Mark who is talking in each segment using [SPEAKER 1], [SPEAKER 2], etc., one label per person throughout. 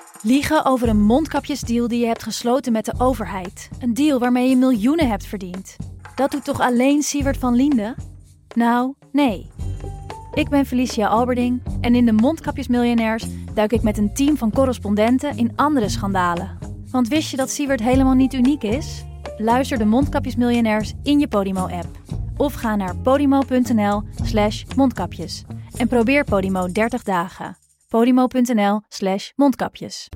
[SPEAKER 1] Liegen over een mondkapjesdeal die je hebt gesloten met de overheid. Een deal waarmee je miljoenen hebt verdiend. Dat doet toch alleen Siewert van Liende? Nou, nee. Ik ben Felicia Alberding en in de Mondkapjesmiljonairs duik ik met een team van correspondenten in andere schandalen. Want wist je dat Siewert helemaal niet uniek is? Luister de Mondkapjesmiljonairs in je Podimo-app. Of ga naar podimo.nl/mondkapjes. En probeer Podimo 30 dagen. Podimo.nl/mondkapjes.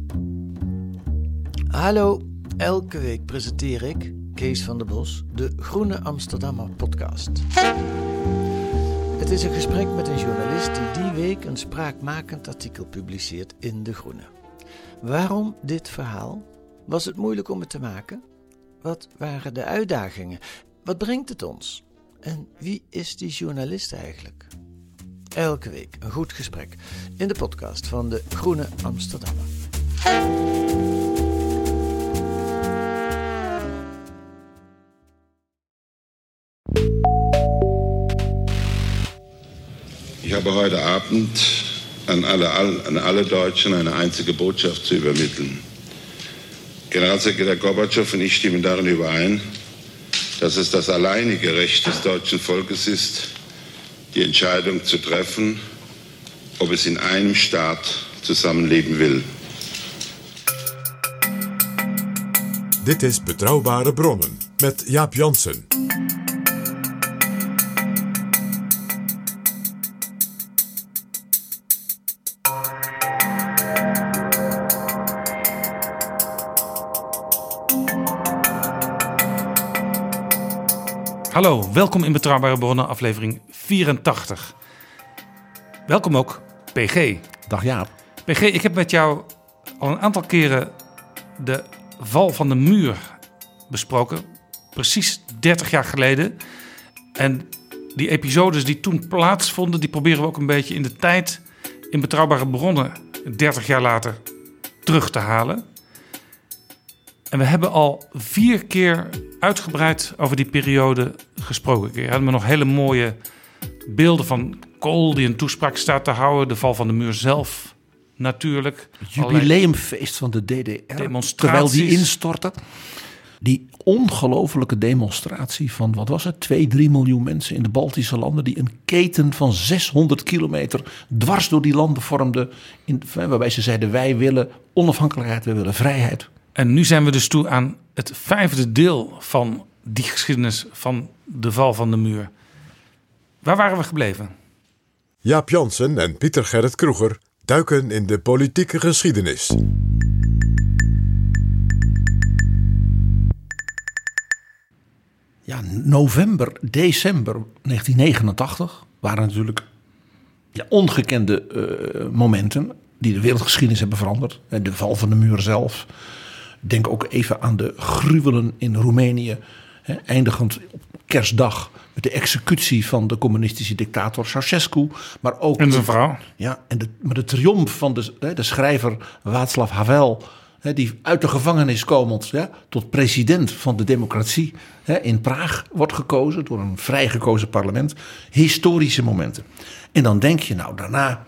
[SPEAKER 2] Hallo, elke week presenteer ik, Kees van der Bos, de Groene Amsterdammer podcast. Het is een gesprek met een journalist die week een spraakmakend artikel publiceert in De Groene. Waarom dit verhaal? Was het moeilijk om het te maken? Wat waren de uitdagingen? Wat brengt het ons? En wie is die journalist eigenlijk? Elke week een goed gesprek in de podcast van de Groene Amsterdammer.
[SPEAKER 3] Ich habe heute Abend an alle Deutschen eine einzige Botschaft zu übermitteln. Generalsekretär Gorbatschow und ich stimmen darin überein, dass es das alleinige Recht des deutschen Volkes ist, die Entscheidung zu treffen, ob es in einem Staat zusammenleben will.
[SPEAKER 4] Dit is Betrouwbare Bronnen met Jaap Jansen.
[SPEAKER 5] Hallo, welkom in Betrouwbare Bronnen, aflevering 84. Welkom ook, PG.
[SPEAKER 6] Dag Jaap.
[SPEAKER 5] PG, ik heb met jou al een aantal keren de val van de muur besproken. Precies 30 jaar geleden. En die episodes die toen plaatsvonden, die proberen we ook een beetje in de tijd in Betrouwbare Bronnen 30 jaar later terug te halen. En we hebben al 4 keer uitgebreid over die periode gesproken. We hadden nog hele mooie beelden van Kohl die een toespraak staat te houden. De val van de muur zelf natuurlijk.
[SPEAKER 6] Het jubileumfeest van de DDR.
[SPEAKER 5] Demonstraties.
[SPEAKER 6] Terwijl die instortte. Die ongelofelijke demonstratie van, wat was het, 2-3 miljoen mensen in de Baltische landen. Die een keten van 600 kilometer dwars door die landen vormden. Waarbij ze zeiden, wij willen onafhankelijkheid, wij willen vrijheid.
[SPEAKER 5] En nu zijn we dus toe aan het 5e deel van die geschiedenis van de val van de muur. Waar waren we gebleven?
[SPEAKER 4] Jaap Jansen en Pieter Gerrit Kroeger duiken in de politieke geschiedenis.
[SPEAKER 6] Ja, november, december 1989 waren natuurlijk ongekende momenten die de wereldgeschiedenis hebben veranderd. De val van de muur zelf. Denk ook even aan de gruwelen in Roemenië. Eindigend op kerstdag met de executie van de communistische dictator Ceausescu. Maar ook
[SPEAKER 5] en zijn vrouw.
[SPEAKER 6] Ja, maar de triomf van de schrijver Václav Havel. Die uit de gevangenis komend tot president van de democratie in Praag wordt gekozen door een vrijgekozen parlement. Historische momenten. En dan denk je, nou daarna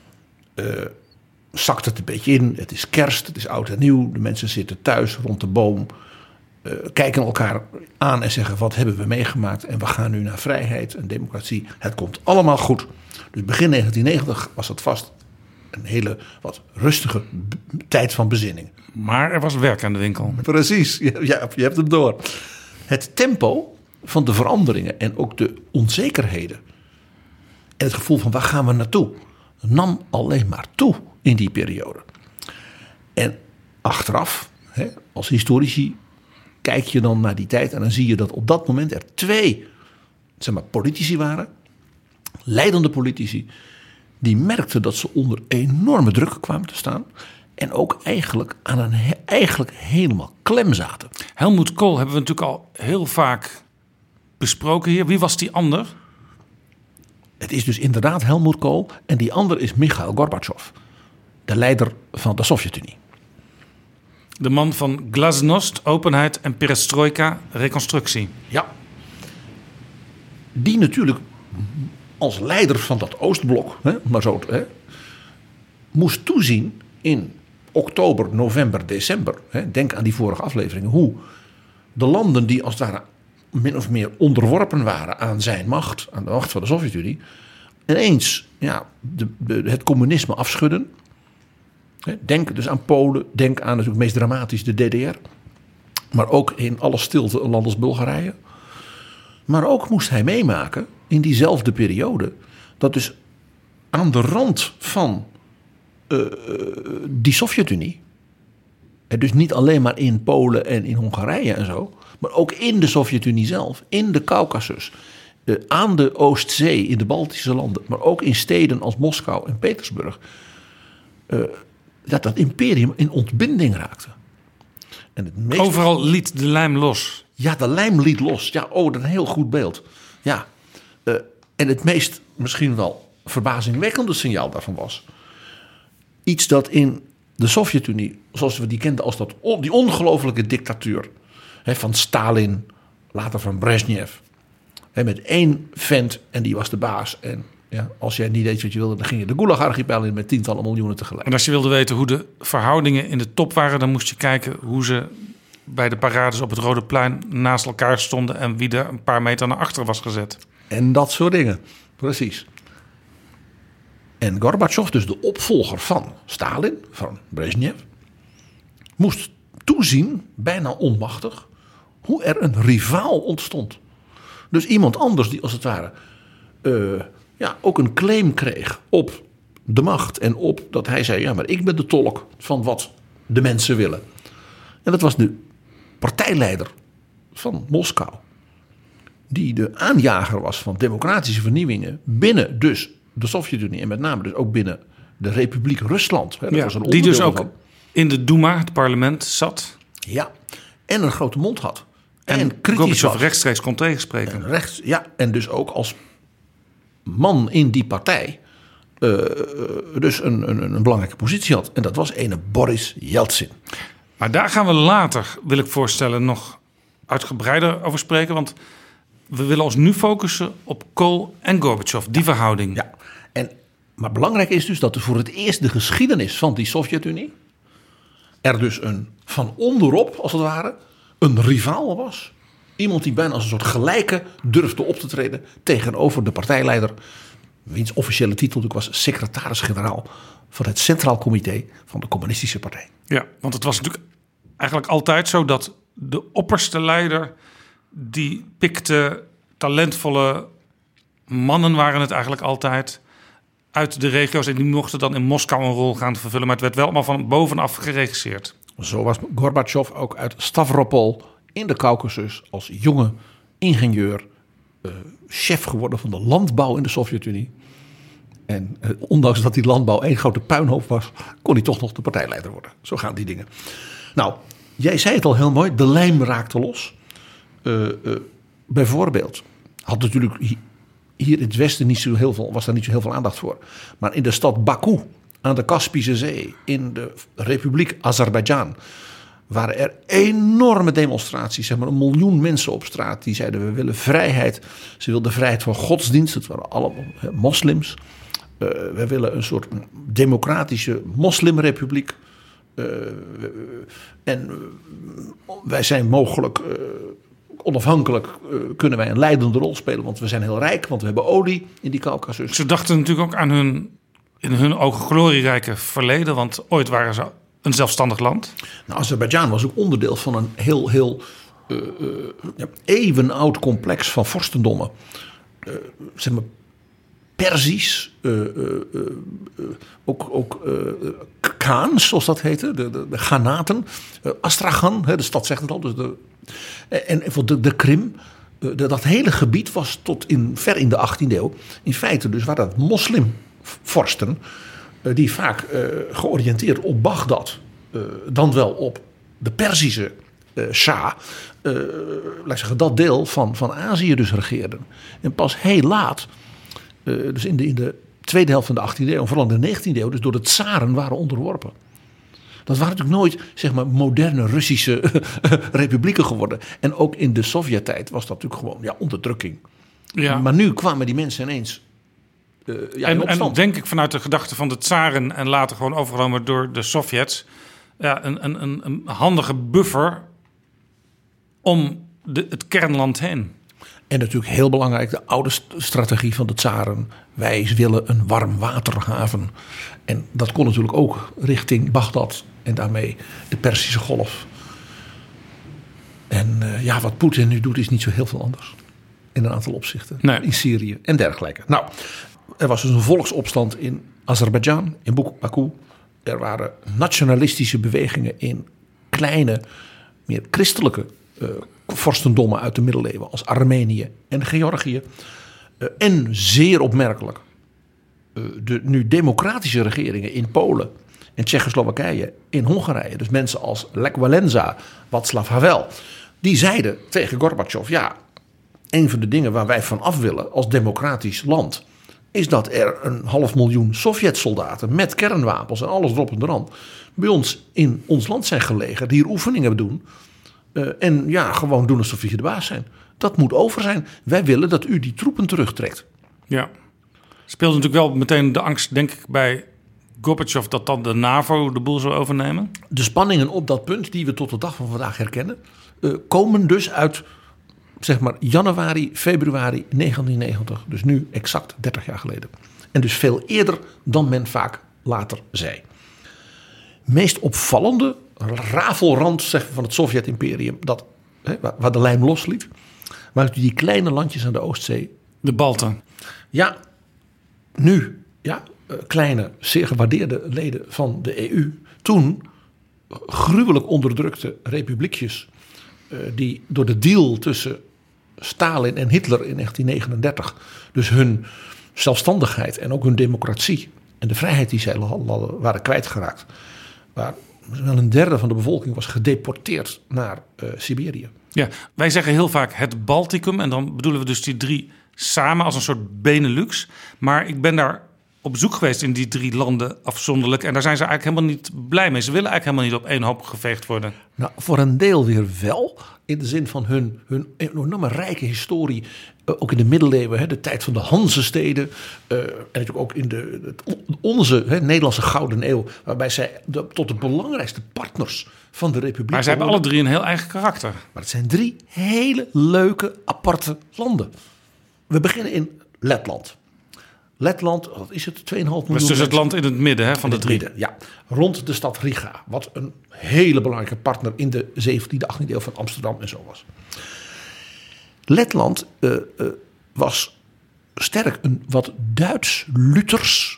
[SPEAKER 6] zakt het een beetje in. Het is kerst, het is oud en nieuw. De mensen zitten thuis rond de boom. Kijken elkaar aan en zeggen, wat hebben we meegemaakt? En we gaan nu naar vrijheid en democratie. Het komt allemaal goed. Dus begin 1990 was het vast een hele wat rustige tijd van bezinning.
[SPEAKER 5] Maar er was werk aan de winkel.
[SPEAKER 6] Precies, ja, je hebt hem door. Het tempo van de veranderingen en ook de onzekerheden en het gevoel van waar gaan we naartoe, nam alleen maar toe in die periode. En achteraf, als historici, kijk je dan naar die tijd en dan zie je dat op dat moment er 2 politici waren, leidende politici, die merkten dat ze onder enorme druk kwamen te staan en ook eigenlijk aan een helemaal klem zaten.
[SPEAKER 5] Helmut Kohl hebben we natuurlijk al heel vaak besproken hier. Wie was die ander?
[SPEAKER 6] Het is dus inderdaad Helmut Kohl en die ander is Michail Gorbatsjov, de leider van de Sovjet-Unie.
[SPEAKER 5] De man van glasnost, openheid en perestrojka, reconstructie.
[SPEAKER 6] Ja. Die natuurlijk als leider van dat Oostblok, maar zo, moest toezien in oktober, november, december. Denk aan die vorige afleveringen. Hoe de landen die als het ware min of meer onderworpen waren aan zijn macht. Aan de macht van de Sovjet-Unie. Ineens het communisme afschudden. Denk dus aan Polen. Denk aan natuurlijk meest dramatisch de DDR. Maar ook in alle stilte een land als Bulgarije. Maar ook moest hij meemaken in diezelfde periode. Dat dus aan de rand van die Sovjet-Unie. Dus niet alleen maar in Polen en in Hongarije en zo. Maar ook in de Sovjet-Unie zelf. In de Caucasus. Aan de Oostzee, in de Baltische landen. Maar ook in steden als Moskou en Petersburg. Dat imperium in ontbinding raakte. En
[SPEAKER 5] overal liet de lijm los.
[SPEAKER 6] Ja, de lijm liet los. Ja, dat is een heel goed beeld. Ja. En het meest misschien wel verbazingwekkende signaal daarvan was. Iets dat in de Sovjet-Unie, zoals we die kenden als die ongelofelijke dictatuur. Van Stalin, later van Brezhnev. Met één vent en die was de baas. En als jij niet deed wat je wilde, dan ging je de Gulag-archipel in met tientallen miljoenen tegelijk.
[SPEAKER 5] En als je wilde weten hoe de verhoudingen in de top waren, dan moest je kijken hoe ze bij de parades op het Rode Plein naast elkaar stonden en wie er een paar meter naar achter was gezet.
[SPEAKER 6] En dat soort dingen, precies. En Gorbachev, dus de opvolger van Stalin, van Brezhnev, moest toezien, bijna onmachtig, hoe er een rivaal ontstond. Dus iemand anders die als het ware ook een claim kreeg op de macht en op dat hij zei, maar ik ben de tolk van wat de mensen willen. En dat was de partijleider van Moskou. Die de aanjager was van democratische vernieuwingen binnen dus de Sovjet-Unie en met name dus ook binnen de Republiek Rusland. Dat was een
[SPEAKER 5] die dus ook in de Duma, het parlement, zat.
[SPEAKER 6] Ja, en een grote mond had.
[SPEAKER 5] En Gorbachev rechtstreeks kon tegenspreken.
[SPEAKER 6] En dus ook als man in die partij dus een belangrijke positie had. En dat was ene Boris Yeltsin.
[SPEAKER 5] Maar daar gaan we later, wil ik voorstellen, nog uitgebreider over spreken. Want we willen ons nu focussen op Kohl en Gorbachev, die verhouding.
[SPEAKER 6] Ja, maar belangrijk is dus dat er voor het eerst de geschiedenis van die Sovjet-Unie er dus van onderop, als het ware, een rivaal was. Iemand die bijna als een soort gelijke durfde op te treden tegenover de partijleider, wiens officiële titel natuurlijk was secretaris-generaal van het Centraal Comité van de Communistische Partij.
[SPEAKER 5] Ja, want het was natuurlijk eigenlijk altijd zo dat de opperste leider, die pikte talentvolle mannen, waren het eigenlijk altijd, uit de regio's. En die mochten dan in Moskou een rol gaan vervullen. Maar het werd wel allemaal van bovenaf geregisseerd.
[SPEAKER 6] Zo was Gorbachev ook uit Stavropol in de Caucasus als jonge ingenieur chef geworden van de landbouw in de Sovjet-Unie. En ondanks dat die landbouw één grote puinhoop was, kon hij toch nog de partijleider worden. Zo gaan die dingen. Nou, jij zei het al heel mooi, de lijm raakte los. Bijvoorbeeld had natuurlijk hier in het westen was daar niet zo heel veel aandacht voor. Maar in de stad Baku aan de Kaspische Zee, in de Republiek Azerbeidzjan, waren er enorme demonstraties. Zeg maar 1 miljoen mensen op straat die zeiden: we willen vrijheid. Ze wilden vrijheid van godsdienst. Het waren allemaal moslims. We willen een soort democratische moslimrepubliek. En wij zijn mogelijk onafhankelijk, kunnen wij een leidende rol spelen. Want we zijn heel rijk, want we hebben olie in die Caucasus.
[SPEAKER 5] Ze dachten natuurlijk ook aan in hun ogen glorierijke verleden. Want ooit waren ze een zelfstandig land.
[SPEAKER 6] Nou, Azerbeidzjan was ook onderdeel van een heel eeuwenoud complex van vorstendommen. Zeg maar Perzisch, ook Khaans, zoals dat heette, de Ghanaten, Astrakhan, de stad zegt het al, dus en de Krim. Dat hele gebied was tot ver in de 18e eeuw in feite dus waren dat moslimvorsten die vaak georiënteerd op Bagdad, dan wel op de Perzische Shah, laat ik zeggen, dat deel van Azië dus regeerden. En pas heel laat, dus in de tweede helft van de 18e eeuw, vooral in de 19e eeuw, dus door de tsaren waren onderworpen. Dat waren natuurlijk nooit, zeg maar, moderne Russische republieken geworden. En ook in de Sovjet-tijd was dat natuurlijk gewoon onderdrukking. Ja. Maar nu kwamen die mensen ineens in opstand.
[SPEAKER 5] En denk ik vanuit de gedachte van de tsaren en later gewoon overgenomen door de Sovjets. Ja, een handige buffer om het kernland heen.
[SPEAKER 6] En natuurlijk heel belangrijk, de oude strategie van de tsaren. Wij willen een warmwaterhaven. En dat kon natuurlijk ook richting Bagdad en daarmee de Perzische Golf. En wat Poetin nu doet is niet zo heel veel anders. In een aantal opzichten.
[SPEAKER 5] Nee.
[SPEAKER 6] In Syrië en dergelijke. Nou, er was dus een volksopstand in Azerbeidzjan, in Baku. Er waren nationalistische bewegingen in kleine, meer christelijke vorstendommen uit de middeleeuwen. Als Armenië en Georgië. En zeer opmerkelijk. De nu democratische regeringen in Polen en Tsjechoslowakije, in Hongarije. Dus mensen als Lech Walesa, Václav Havel. Die zeiden tegen Gorbachev, ja, een van de dingen waar wij van af willen als democratisch land is dat er 500.000 Sovjet-soldaten met kernwapens en alles erop en eraan bij ons in ons land zijn gelegen, die hier oefeningen doen. En gewoon doen alsof je de baas zijn. Dat moet over zijn. Wij willen dat u die troepen terugtrekt.
[SPEAKER 5] Ja. Speelt natuurlijk wel meteen de angst, denk ik, bij Gorbachev dat dan de NAVO de boel zou overnemen.
[SPEAKER 6] De spanningen op dat punt, die we tot de dag van vandaag herkennen, komen dus uit, zeg maar, januari, februari 1990. Dus nu exact 30 jaar geleden. En dus veel eerder dan men vaak later zei. Meest opvallende rafelrand, zeg, van het Sovjet-imperium, waar de lijm losliet, waren die kleine landjes aan de Oostzee.
[SPEAKER 5] De Balten.
[SPEAKER 6] Ja, nu, kleine, zeer gewaardeerde leden van de EU. Toen gruwelijk onderdrukte republiekjes die door de deal tussen Stalin en Hitler in 1939 dus hun zelfstandigheid en ook hun democratie en de vrijheid die zij hadden waren kwijtgeraakt. Waar wel een derde van de bevolking was gedeporteerd naar Siberië.
[SPEAKER 5] Ja, wij zeggen heel vaak het Balticum en dan bedoelen we dus die drie samen als een soort Benelux. Maar ik ben daar op bezoek geweest in die drie landen afzonderlijk en daar zijn ze eigenlijk helemaal niet blij mee. Ze willen eigenlijk helemaal niet op één hoop geveegd worden.
[SPEAKER 6] Nou, voor een deel weer wel, in de zin van hun enorme rijke historie, ook in de middeleeuwen, de tijd van de Hanzesteden, en natuurlijk ook in onze Nederlandse Gouden Eeuw, waarbij zij tot de belangrijkste partners van de republiek.
[SPEAKER 5] Maar ze hebben alle drie een heel eigen karakter.
[SPEAKER 6] Maar het zijn drie hele leuke, aparte landen. We beginnen in Letland. Letland, wat is het? 2,5 miljoen.
[SPEAKER 5] Dat is dus het land in het midden van de drie.
[SPEAKER 6] Ja, rond de stad Riga. Wat een hele belangrijke partner in de 17e, 18e eeuw van Amsterdam en zo was. Letland was sterk een wat Duits-Luthers,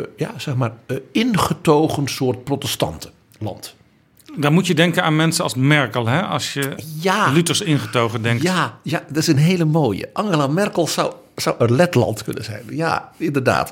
[SPEAKER 6] ingetogen soort protestantenland.
[SPEAKER 5] Dan moet je denken aan mensen als Merkel, hè? Als je Luthers ingetogen denkt.
[SPEAKER 6] Ja, dat is een hele mooie. Angela Merkel zou een Letland kunnen zijn. Ja, inderdaad.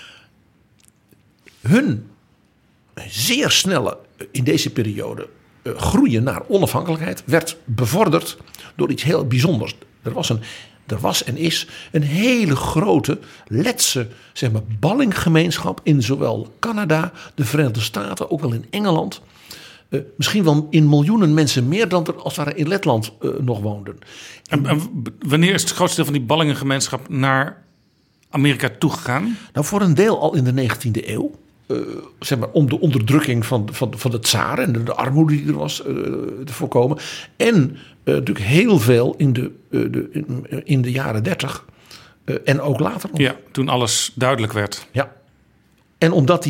[SPEAKER 6] Hun zeer snelle, in deze periode, groeien naar onafhankelijkheid werd bevorderd door iets heel bijzonders. Er was en is een hele grote Letse, zeg maar, ballinggemeenschap in zowel Canada, de Verenigde Staten, ook wel in Engeland. Misschien wel in miljoenen mensen meer dan er als er in Letland nog woonden.
[SPEAKER 5] En wanneer is het grootste deel van die ballingengemeenschap naar Amerika toegegaan?
[SPEAKER 6] Nou, voor een deel al in de 19e eeuw. Zeg maar, om de onderdrukking van de tsaar en de armoede die er was te voorkomen. En natuurlijk heel veel in de jaren 30 en ook later nog.
[SPEAKER 5] Ja, toen alles duidelijk werd.
[SPEAKER 6] Ja, en omdat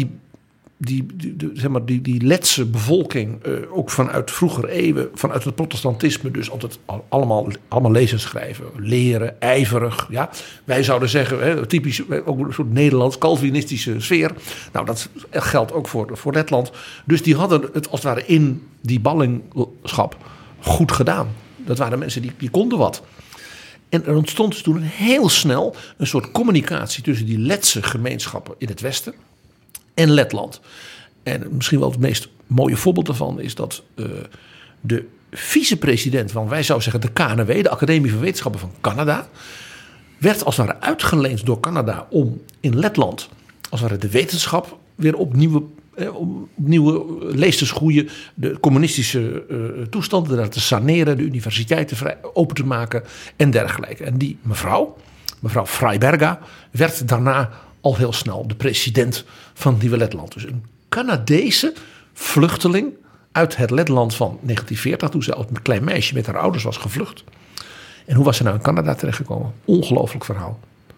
[SPEAKER 6] die Letse bevolking ook vanuit vroegere eeuwen, vanuit het protestantisme, dus altijd allemaal lezen, schrijven, leren, ijverig. Ja. Wij zouden zeggen, typisch ook een soort Nederlands Calvinistische sfeer. Nou, dat geldt ook voor Letland. Dus die hadden het als het ware in die ballingschap goed gedaan. Dat waren mensen die konden wat. En er ontstond dus toen heel snel een soort communicatie tussen die Letse gemeenschappen in het westen en Letland. En misschien wel het meest mooie voorbeeld daarvan is dat de vicepresident van, wij zouden zeggen, de KNW, de Academie van Wetenschappen van Canada, werd als het ware uitgeleend door Canada om in Letland als het ware de wetenschap weer op nieuwe lees te schoeien, de communistische toestanden daar te saneren, de universiteiten open te maken en dergelijke. En die mevrouw Freiberga, werd daarna al heel snel de president van Nieuw-Letland. Dus een Canadese vluchteling uit het Letland van 1940, toen ze als een klein meisje met haar ouders was gevlucht. En hoe was ze nou in Canada terechtgekomen? Ongelooflijk verhaal.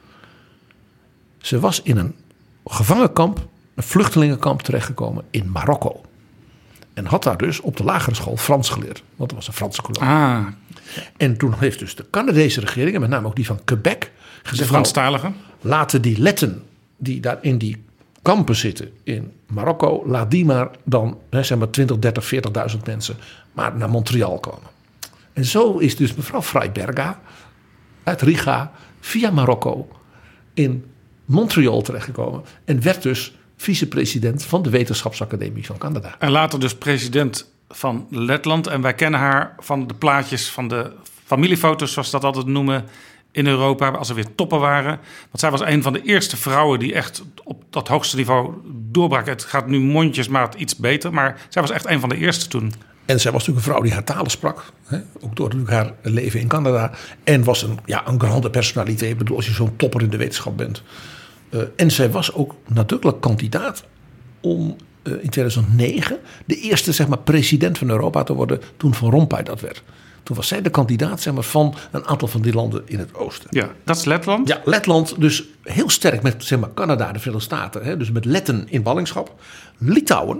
[SPEAKER 6] Ze was in een gevangenkamp, een vluchtelingenkamp terechtgekomen in Marokko. En had daar dus op de lagere school Frans geleerd. Want dat was een Franse kolonie. En toen heeft dus de Canadese regering, en met name ook die van Quebec, gezegd:
[SPEAKER 5] Franstaligen.
[SPEAKER 6] Laten die Letten die daar in die kampen zitten in Marokko, laat die maar dan, zeg maar 20, 30, 40.000 mensen, maar naar Montreal komen. En zo is dus mevrouw Freiberga uit Riga via Marokko in Montreal terechtgekomen. En werd dus vicepresident van de Wetenschapsacademie van Canada.
[SPEAKER 5] En later dus president van Letland. En wij kennen haar van de plaatjes van de familiefoto's, zoals ze dat altijd noemen, in Europa, als er weer toppen waren. Want zij was een van de eerste vrouwen die echt op dat hoogste niveau doorbrak. Het gaat nu mondjesmaat iets beter, maar zij was echt een van de eerste toen.
[SPEAKER 6] En zij was natuurlijk een vrouw die haar talen sprak. Hè? Ook door haar leven in Canada. En was een grande personaliteit. Ik bedoel, als je zo'n topper in de wetenschap bent. En zij was ook nadrukkelijk kandidaat om in 2009 de eerste, zeg maar, president van Europa te worden toen Van Rompuy dat werd. Toen was zij de kandidaat, zeg maar, van een aantal van die landen in het oosten.
[SPEAKER 5] Ja, dat is Letland.
[SPEAKER 6] Ja, Letland dus heel sterk met, zeg maar, Canada, de Verenigde Staten. Hè, dus met Letten in ballingschap. Litouwen,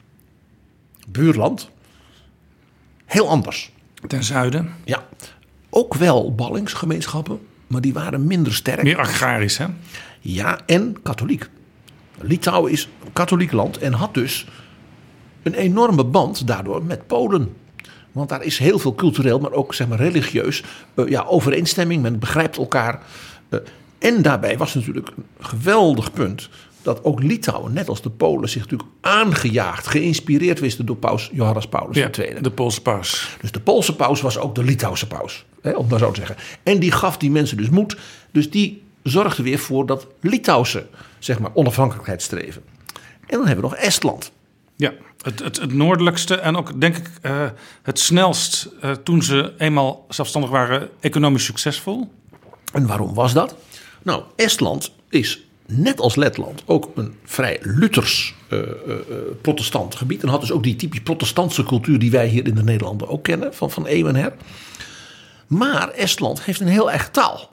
[SPEAKER 6] buurland, heel anders.
[SPEAKER 5] Ten zuiden.
[SPEAKER 6] Ja, ook wel ballingsgemeenschappen, maar die waren minder sterk.
[SPEAKER 5] Meer agrarisch, hè?
[SPEAKER 6] Ja, en katholiek. Litouwen is een katholiek land en had dus een enorme band daardoor met Polen. Want daar is heel veel cultureel, maar ook, zeg maar, religieus overeenstemming. Men begrijpt elkaar. En daarbij was natuurlijk een geweldig punt dat ook Litouwen, net als de Polen, zich natuurlijk aangejaagd, geïnspireerd wisten door paus Johannes Paulus II.
[SPEAKER 5] De Poolse paus.
[SPEAKER 6] Dus de Poolse paus was ook de Litouwse paus, om maar zo te zeggen. En die gaf die mensen dus moed. Dus die zorgde weer voor dat Litouwse, zeg maar, onafhankelijkheidsstreven. En dan hebben we nog Estland.
[SPEAKER 5] Ja, het noordelijkste en ook, denk ik, het snelst toen ze eenmaal zelfstandig waren, economisch succesvol.
[SPEAKER 6] En waarom was dat? Nou, Estland is net als Letland ook een vrij Luthers protestant gebied. En had dus ook die typisch protestantse cultuur die wij hier in de Nederlanden ook kennen van eeuwen her. Maar Estland heeft een heel eigen taal.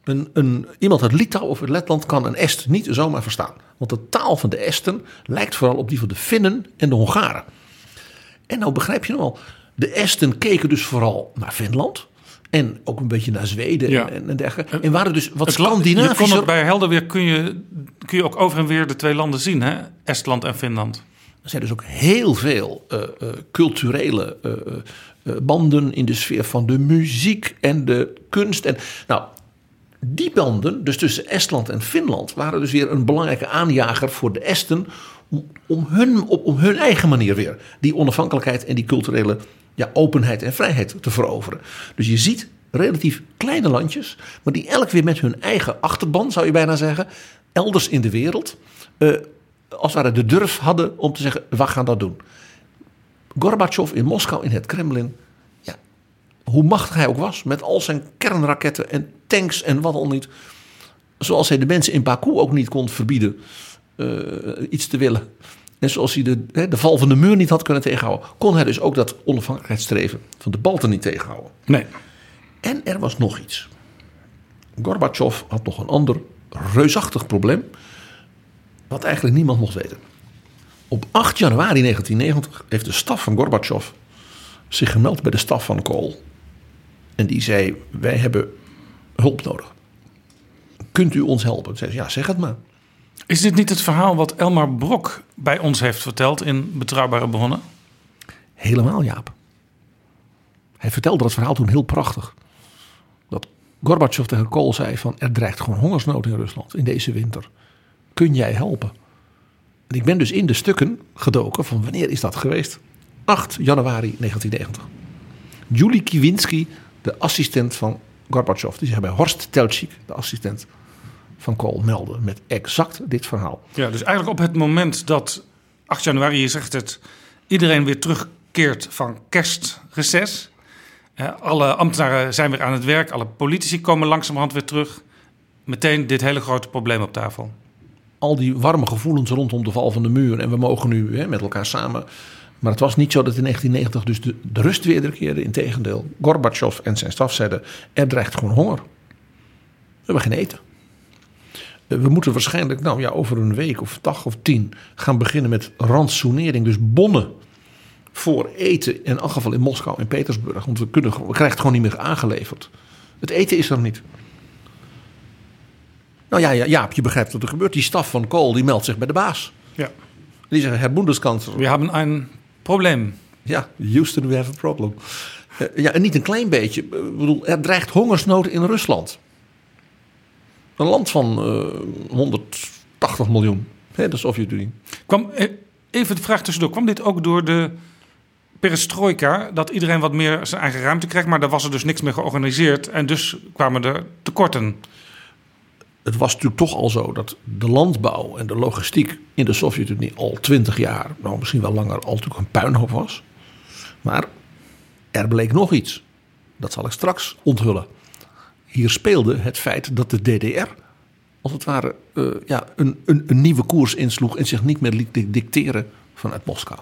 [SPEAKER 6] Iemand uit Litouwen of uit Letland kan een Est niet zomaar verstaan. Want de taal van de Esten lijkt vooral op die van de Finnen en de Hongaren. En nou begrijp je nog wel, de Esten keken dus vooral naar Finland. En ook een beetje naar Zweden en dergelijke. En waren dus wat Scandinavischer.
[SPEAKER 5] Je kon het bij Helderweer kun je ook over en weer de twee landen zien, hè? Estland en Finland.
[SPEAKER 6] Er zijn dus ook heel veel culturele banden in de sfeer van de muziek en de kunst. En nou, die banden, dus tussen Estland en Finland, waren dus weer een belangrijke aanjager voor de Esten om hun eigen manier weer die onafhankelijkheid en die culturele openheid en vrijheid te veroveren. Dus je ziet relatief kleine landjes, maar die elk weer met hun eigen achterban, zou je bijna zeggen, elders in de wereld, als het ware de durf hadden om te zeggen, we gaan dat doen. Gorbachev in Moskou, in het Kremlin, hoe machtig hij ook was, met al zijn kernraketten en tanks en wat al niet, zoals hij de mensen in Baku ook niet kon verbieden iets te willen. En zoals hij de val van de muur niet had kunnen tegenhouden, kon hij dus ook dat onafhankelijkheidsstreven van de Balten niet tegenhouden.
[SPEAKER 5] Nee.
[SPEAKER 6] En er was nog iets. Gorbachev had nog een ander reusachtig probleem, wat eigenlijk niemand mocht weten. Op 8 januari 1990 heeft de staf van Gorbachev zich gemeld bij de staf van Kohl. En die zei, wij hebben hulp nodig. Kunt u ons helpen? Zei ze, ja, zeg het maar.
[SPEAKER 5] Is dit niet het verhaal wat Elmar Brok bij ons heeft verteld in Betrouwbare Bronnen?
[SPEAKER 6] Helemaal, Jaap. Hij vertelde dat verhaal toen heel prachtig. Dat Gorbachev tegen Kohl zei van, er dreigt gewoon hongersnood in Rusland in deze winter. Kun jij helpen? En ik ben dus in de stukken gedoken van wanneer is dat geweest? 8 januari 1990. Julie Kiewinski, de assistent van Gorbachev, die zich bij Horst Teltschik, de assistent van Kohl, meldde met exact dit verhaal.
[SPEAKER 5] Ja, dus eigenlijk op het moment dat 8 januari, je zegt het, iedereen weer terugkeert van kerstreces. Alle ambtenaren zijn weer aan het werk, alle politici komen langzamerhand weer terug. Meteen dit hele grote probleem op tafel.
[SPEAKER 6] al die warme gevoelens rondom de val van de muur. En we mogen nu met elkaar samen. Maar het was niet zo dat in 1990 dus de rust weerkeerde. Integendeel, Gorbachev en zijn staf zeiden, er dreigt gewoon honger. We hebben geen eten. We moeten waarschijnlijk over een week of 8 of 10 gaan beginnen met rantsoenering. Dus bonnen voor eten, in elk geval in Moskou en Petersburg. Want we krijgen het gewoon niet meer aangeleverd. Het eten is er niet. Nou ja, Jaap, je begrijpt wat er gebeurt. Die staf van Kohl die meldt zich bij de baas.
[SPEAKER 5] Ja.
[SPEAKER 6] Die zeggen, Herr Bundeskanzler.
[SPEAKER 5] We hebben een probleem.
[SPEAKER 6] Ja, Houston, we have a problem. En niet een klein beetje. Ik bedoel, er dreigt hongersnood in Rusland. Een land van 180 miljoen. De Sovjet-Unie.
[SPEAKER 5] Even de vraag tussendoor. Kwam dit ook door de perestrojka? Dat iedereen wat meer zijn eigen ruimte krijgt. Maar daar was er dus niks meer georganiseerd. En dus kwamen er tekorten.
[SPEAKER 6] Het was natuurlijk toch al zo dat de landbouw en de logistiek in de Sovjet-Unie al 20 jaar, misschien wel langer, al natuurlijk een puinhoop was. Maar er bleek nog iets. Dat zal ik straks onthullen. Hier speelde het feit dat de DDR als het ware een nieuwe koers insloeg en zich niet meer liet dicteren vanuit Moskou.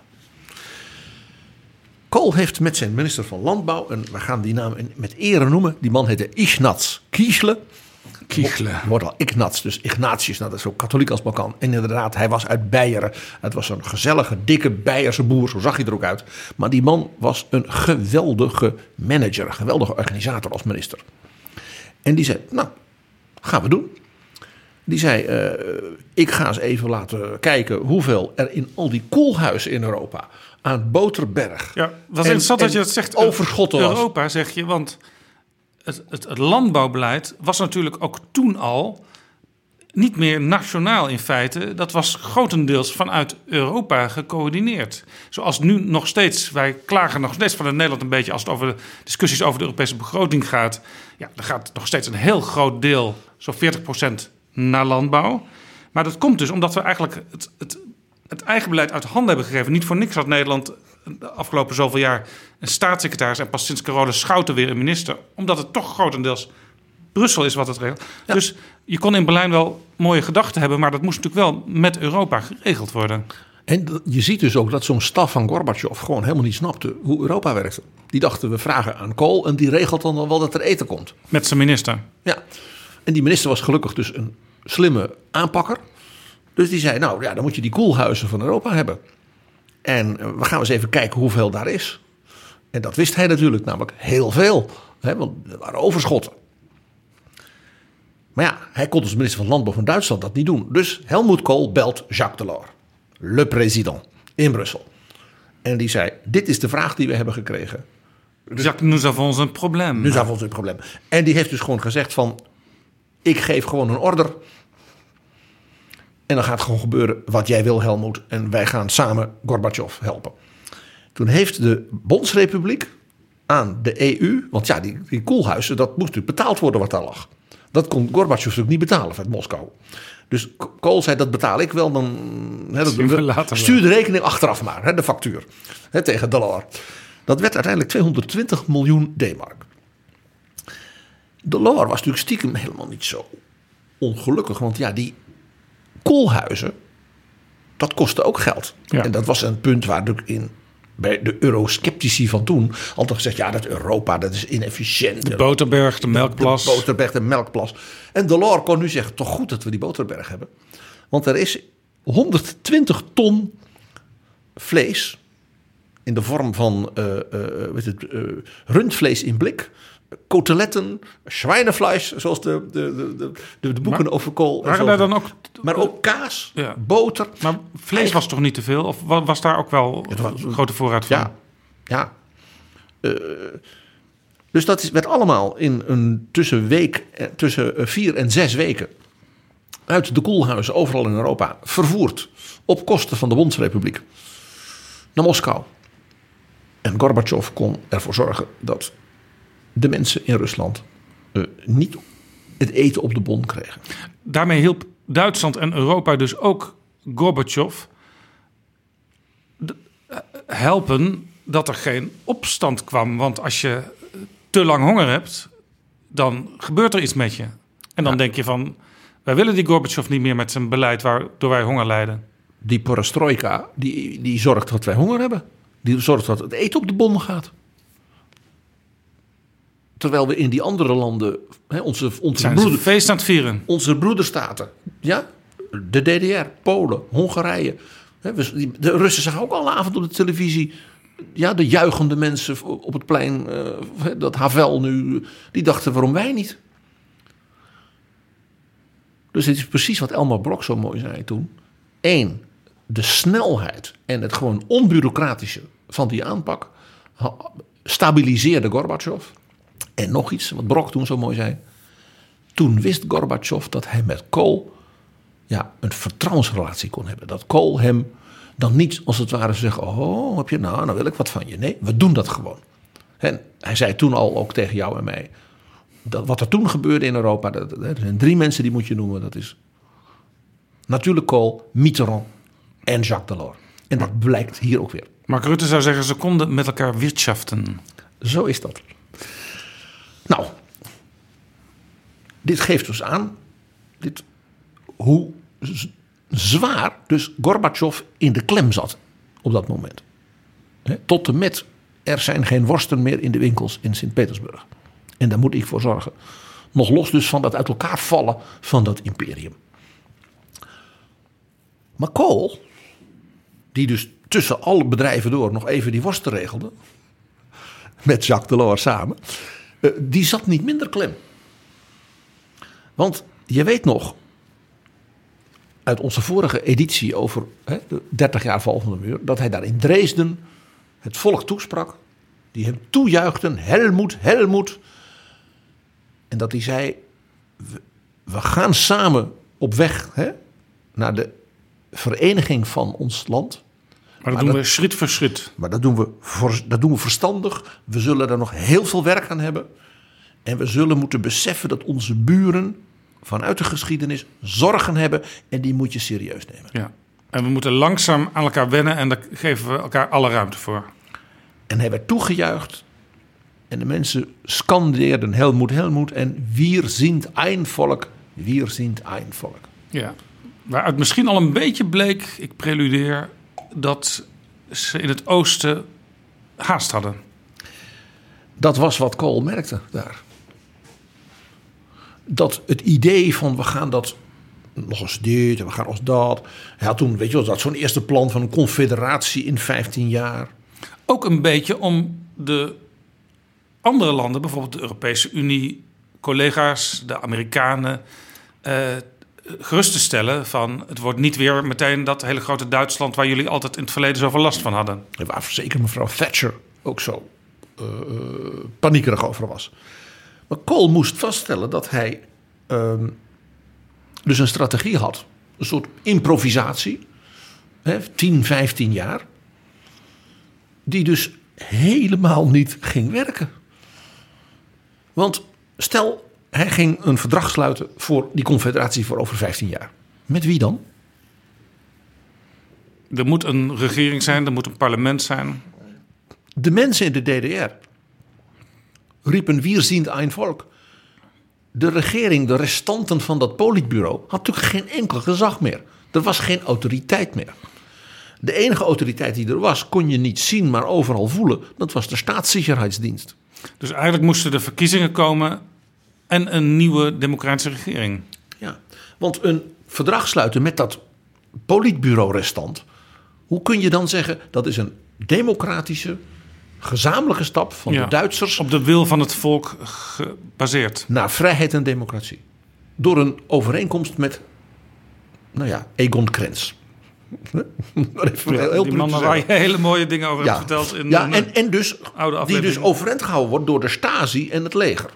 [SPEAKER 6] Kohl heeft met zijn minister van Landbouw, en we gaan die naam met ere noemen, die man heette Ignaz Kiesle. Wordt al Ignaz, dus Ignatius, dat is zo katholiek als maar kan. En inderdaad, hij was uit Beieren. Het was een gezellige, dikke Beierse boer, zo zag hij er ook uit. Maar die man was een geweldige manager, een geweldige organisator als minister. En die zei, gaan we doen. Die zei, ik ga eens even laten kijken hoeveel er in al die koelhuizen in Europa aan boterberg.
[SPEAKER 5] Ja, dat is interessant dat je dat zegt.
[SPEAKER 6] Overschotten was.
[SPEAKER 5] Europa zeg je, want het landbouwbeleid was natuurlijk ook toen al niet meer nationaal in feite. Dat was grotendeels vanuit Europa gecoördineerd. Zoals nu nog steeds, wij klagen nog steeds van Nederland een beetje als het over de discussies over de Europese begroting gaat. Ja, er gaat nog steeds een heel groot deel, zo'n 40% naar landbouw. Maar dat komt dus omdat we eigenlijk het eigen beleid uit handen hebben gegeven. Niet voor niks had Nederland de afgelopen zoveel jaar een staatssecretaris en pas sinds corona Schouten weer een minister. Omdat het toch grotendeels Brussel is wat het regelt. Ja. Dus je kon in Berlijn wel mooie gedachten hebben, maar dat moest natuurlijk wel met Europa geregeld worden.
[SPEAKER 6] En je ziet dus ook dat zo'n staf van Gorbachev gewoon helemaal niet snapte hoe Europa werkte. Die dachten, we vragen aan Kohl en die regelt dan wel dat er eten komt.
[SPEAKER 5] Met zijn minister.
[SPEAKER 6] Ja, en die minister was gelukkig dus een slimme aanpakker. Dus die zei, dan moet je die koelhuizen van Europa hebben. En we gaan eens even kijken hoeveel daar is. En dat wist hij natuurlijk, namelijk heel veel. Want er waren overschotten. Maar ja, hij kon als minister van Landbouw van Duitsland dat niet doen. Dus Helmut Kohl belt Jacques Delors, le président, in Brussel. En die zei, dit is de vraag die we hebben gekregen.
[SPEAKER 5] Dus, Jacques, nous avons un problème.
[SPEAKER 6] Nous avons un problème. En die heeft dus gewoon gezegd van, ik geef gewoon een order. En dan gaat het gewoon gebeuren wat jij wil, Helmut. En wij gaan samen Gorbachev helpen. Toen heeft de Bondsrepubliek aan de EU, want ja, die koelhuizen, dat moest natuurlijk betaald worden wat daar lag. Dat kon Gorbachev natuurlijk niet betalen vanuit Moskou. Dus Kohl zei, dat betaal ik wel. Dan stuur de rekening achteraf maar, de factuur. Tegen Delors. Dat werd uiteindelijk 220 miljoen D-mark. Delors was natuurlijk stiekem helemaal niet zo ongelukkig. Want ja, die koelhuizen, dat kostte ook geld. Ja. En dat was een punt waar natuurlijk bij de eurosceptici van toen altijd gezegd, ja, dat Europa, dat is inefficiënt.
[SPEAKER 5] De Boterberg, de melkplas.
[SPEAKER 6] De Boterberg, de melkplas. En Delors kon nu zeggen, toch goed dat we die Boterberg hebben. Want er is 120 ton vlees in de vorm van rundvlees in blik, koteletten, schweinefleisch, zoals de boeken over Kohl.
[SPEAKER 5] Waren daar dan ook,
[SPEAKER 6] maar ook kaas, boter.
[SPEAKER 5] Maar vlees was toch niet te veel? Of was daar ook wel een grote voorraad van?
[SPEAKER 6] Ja. Dus dat werd allemaal in een tussen 4 en 6 weken uit de koelhuizen overal in Europa vervoerd op kosten van de Bondsrepubliek naar Moskou. En Gorbachev kon ervoor zorgen dat de mensen in Rusland niet het eten op de bon kregen.
[SPEAKER 5] Daarmee hielp Duitsland en Europa dus ook Gorbachev helpen dat er geen opstand kwam. Want als je te lang honger hebt, dan gebeurt er iets met je. En dan denk je van, Wij willen die Gorbachev niet meer met zijn beleid waardoor wij honger lijden.
[SPEAKER 6] Die perestrojka, die zorgt dat wij honger hebben. Die zorgt dat het eten op de bon gaat. Terwijl we in die andere landen, onze
[SPEAKER 5] feest aan het vieren.
[SPEAKER 6] Onze broederstaten, ja, de DDR, Polen, Hongarije. De Russen zagen ook al avond op de televisie, ja, de juichende mensen op het plein, dat Havel nu, die dachten waarom wij niet. Dus het is precies wat Elmar Brok zo mooi zei toen. 1, de snelheid en het gewoon onbureaucratische van die aanpak stabiliseerde Gorbachev. En nog iets wat Brok toen zo mooi zei. Toen wist Gorbachev dat hij met Kohl een vertrouwensrelatie kon hebben. Dat Kohl hem dan niet als het ware zeggen, oh, heb je nou wil ik wat van je. Nee, we doen dat gewoon. En hij zei toen al ook tegen jou en mij, dat wat er toen gebeurde in Europa, er zijn 3 mensen die moet je noemen. Dat is natuurlijk Kohl, Mitterrand en Jacques Delors. En dat blijkt hier ook weer.
[SPEAKER 5] Mark Rutte zou zeggen, ze konden met elkaar wirtschaften.
[SPEAKER 6] Zo is dat. Nou, dit geeft dus aan hoe zwaar dus Gorbachev in de klem zat op dat moment. Tot en met, er zijn geen worsten meer in de winkels in Sint-Petersburg. En daar moet ik voor zorgen. Nog los dus van dat uit elkaar vallen van dat imperium. Maar Kohl, die dus tussen alle bedrijven door nog even die worsten regelde, met Jacques Delors samen, die zat niet minder klem. Want je weet nog, uit onze vorige editie over de 30 jaar val van de muur, dat hij daar in Dresden het volk toesprak, die hem toejuichten, Helmoet, Helmoet. En dat hij zei, we gaan samen op weg naar de vereniging van ons land.
[SPEAKER 5] Maar dat doen we schritt voor schritt.
[SPEAKER 6] Maar dat doen we verstandig. We zullen er nog heel veel werk aan hebben. En we zullen moeten beseffen dat onze buren vanuit de geschiedenis zorgen hebben. En die moet je serieus nemen.
[SPEAKER 5] Ja. En we moeten langzaam aan elkaar wennen. En daar geven we elkaar alle ruimte voor.
[SPEAKER 6] En hij werd toegejuicht. En de mensen scandeerden Helmoet, Helmoet. En wir sind ein Volk, wir sind ein Volk.
[SPEAKER 5] Ja. Waaruit misschien al een beetje bleek, ik preludeer, dat ze in het oosten haast hadden.
[SPEAKER 6] Dat was wat Kohl merkte daar. Dat het idee van we gaan dat nog eens dit en we gaan als dat. Hij had toen, weet je wel, dat zo'n eerste plan van een confederatie in 15 jaar.
[SPEAKER 5] Ook een beetje om de andere landen, bijvoorbeeld de Europese Unie, collega's, de Amerikanen, gerust te stellen van het wordt niet weer meteen dat hele grote Duitsland waar jullie altijd in het verleden zoveel last van hadden.
[SPEAKER 6] En waar zeker mevrouw Thatcher ook zo paniekerig over was. Maar Kohl moest vaststellen dat hij dus een strategie had. Een soort improvisatie. 10, 15 jaar. Die dus helemaal niet ging werken. Want stel, hij ging een verdrag sluiten voor die confederatie voor over 15 jaar. Met wie dan?
[SPEAKER 5] Er moet een regering zijn, er moet een parlement zijn.
[SPEAKER 6] De mensen in de DDR riepen wir sind ein Volk. De regering, de restanten van dat politbureau, had natuurlijk geen enkel gezag meer. Er was geen autoriteit meer. De enige autoriteit die er was, kon je niet zien, maar overal voelen. Dat was de Staatssicherheidsdienst.
[SPEAKER 5] Dus eigenlijk moesten er verkiezingen komen en een nieuwe democratische regering.
[SPEAKER 6] Ja, want een verdrag sluiten met dat politbureau-restant. Hoe kun je dan zeggen dat is een democratische, gezamenlijke stap van de Duitsers
[SPEAKER 5] op de wil van het volk gebaseerd
[SPEAKER 6] naar vrijheid en democratie. Door een overeenkomst met, Egon Krenz.
[SPEAKER 5] Die man waar je hele mooie dingen over hebt verteld.
[SPEAKER 6] En dus, die dus overeind gehouden wordt door de Stasi en het leger.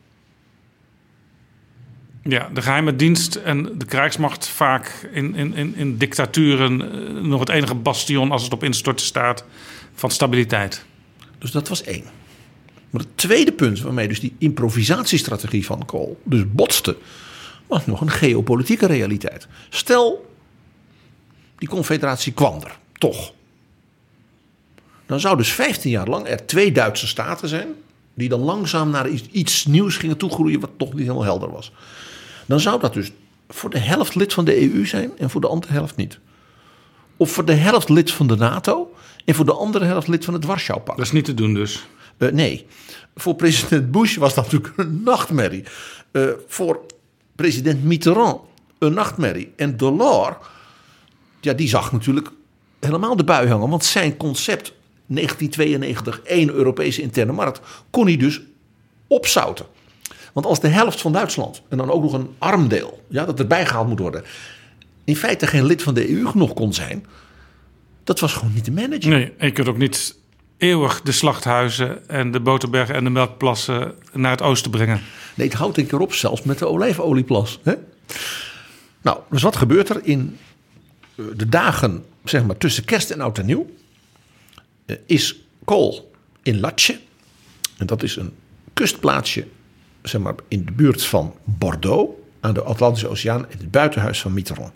[SPEAKER 5] Ja, de geheime dienst en de krijgsmacht vaak in dictaturen nog het enige bastion als het op instorten staat van stabiliteit.
[SPEAKER 6] Dus dat was 1. Maar het tweede punt waarmee dus die improvisatiestrategie van Kohl dus botste, was nog een geopolitieke realiteit. Stel, die confederatie kwam er, toch. Dan zou dus 15 jaar lang er 2 Duitse staten zijn, die dan langzaam naar iets nieuws gingen toegroeien wat toch niet helemaal helder was. Dan zou dat dus voor de helft lid van de EU zijn en voor de andere helft niet. Of voor de helft lid van de NATO en voor de andere helft lid van het Warschau-pact.
[SPEAKER 5] Dat is niet te doen dus.
[SPEAKER 6] Nee, voor president Bush was dat natuurlijk een nachtmerrie. Voor president Mitterrand een nachtmerrie. En Delors, ja, die zag natuurlijk helemaal de bui hangen. Want zijn concept 1992, 1 Europese interne markt, kon hij dus opzouten. Want als de helft van Duitsland en dan ook nog een arm deel, ja, dat erbij gehaald moet worden, in feite geen lid van de EU genoeg kon zijn, dat was gewoon niet te managen.
[SPEAKER 5] Nee, en je kunt ook niet eeuwig de slachthuizen en de boterbergen en de melkplassen naar het oosten brengen.
[SPEAKER 6] Nee, het houdt een keer op, zelfs met de olijfolieplas. Hè? Nou, dus wat gebeurt er in de dagen, zeg maar, tussen kerst en oud en nieuw? Is Kohl in Latje, en dat is een kustplaatsje, zeg maar, in de buurt van Bordeaux, aan de Atlantische Oceaan, in het buitenhuis van Mitterrand.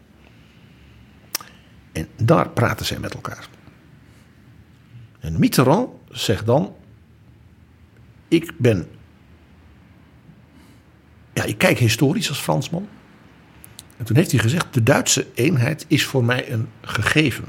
[SPEAKER 6] En daar praten zij met elkaar. En Mitterrand zegt dan, ik kijk historisch als Fransman. En toen heeft hij gezegd, de Duitse eenheid is voor mij een gegeven.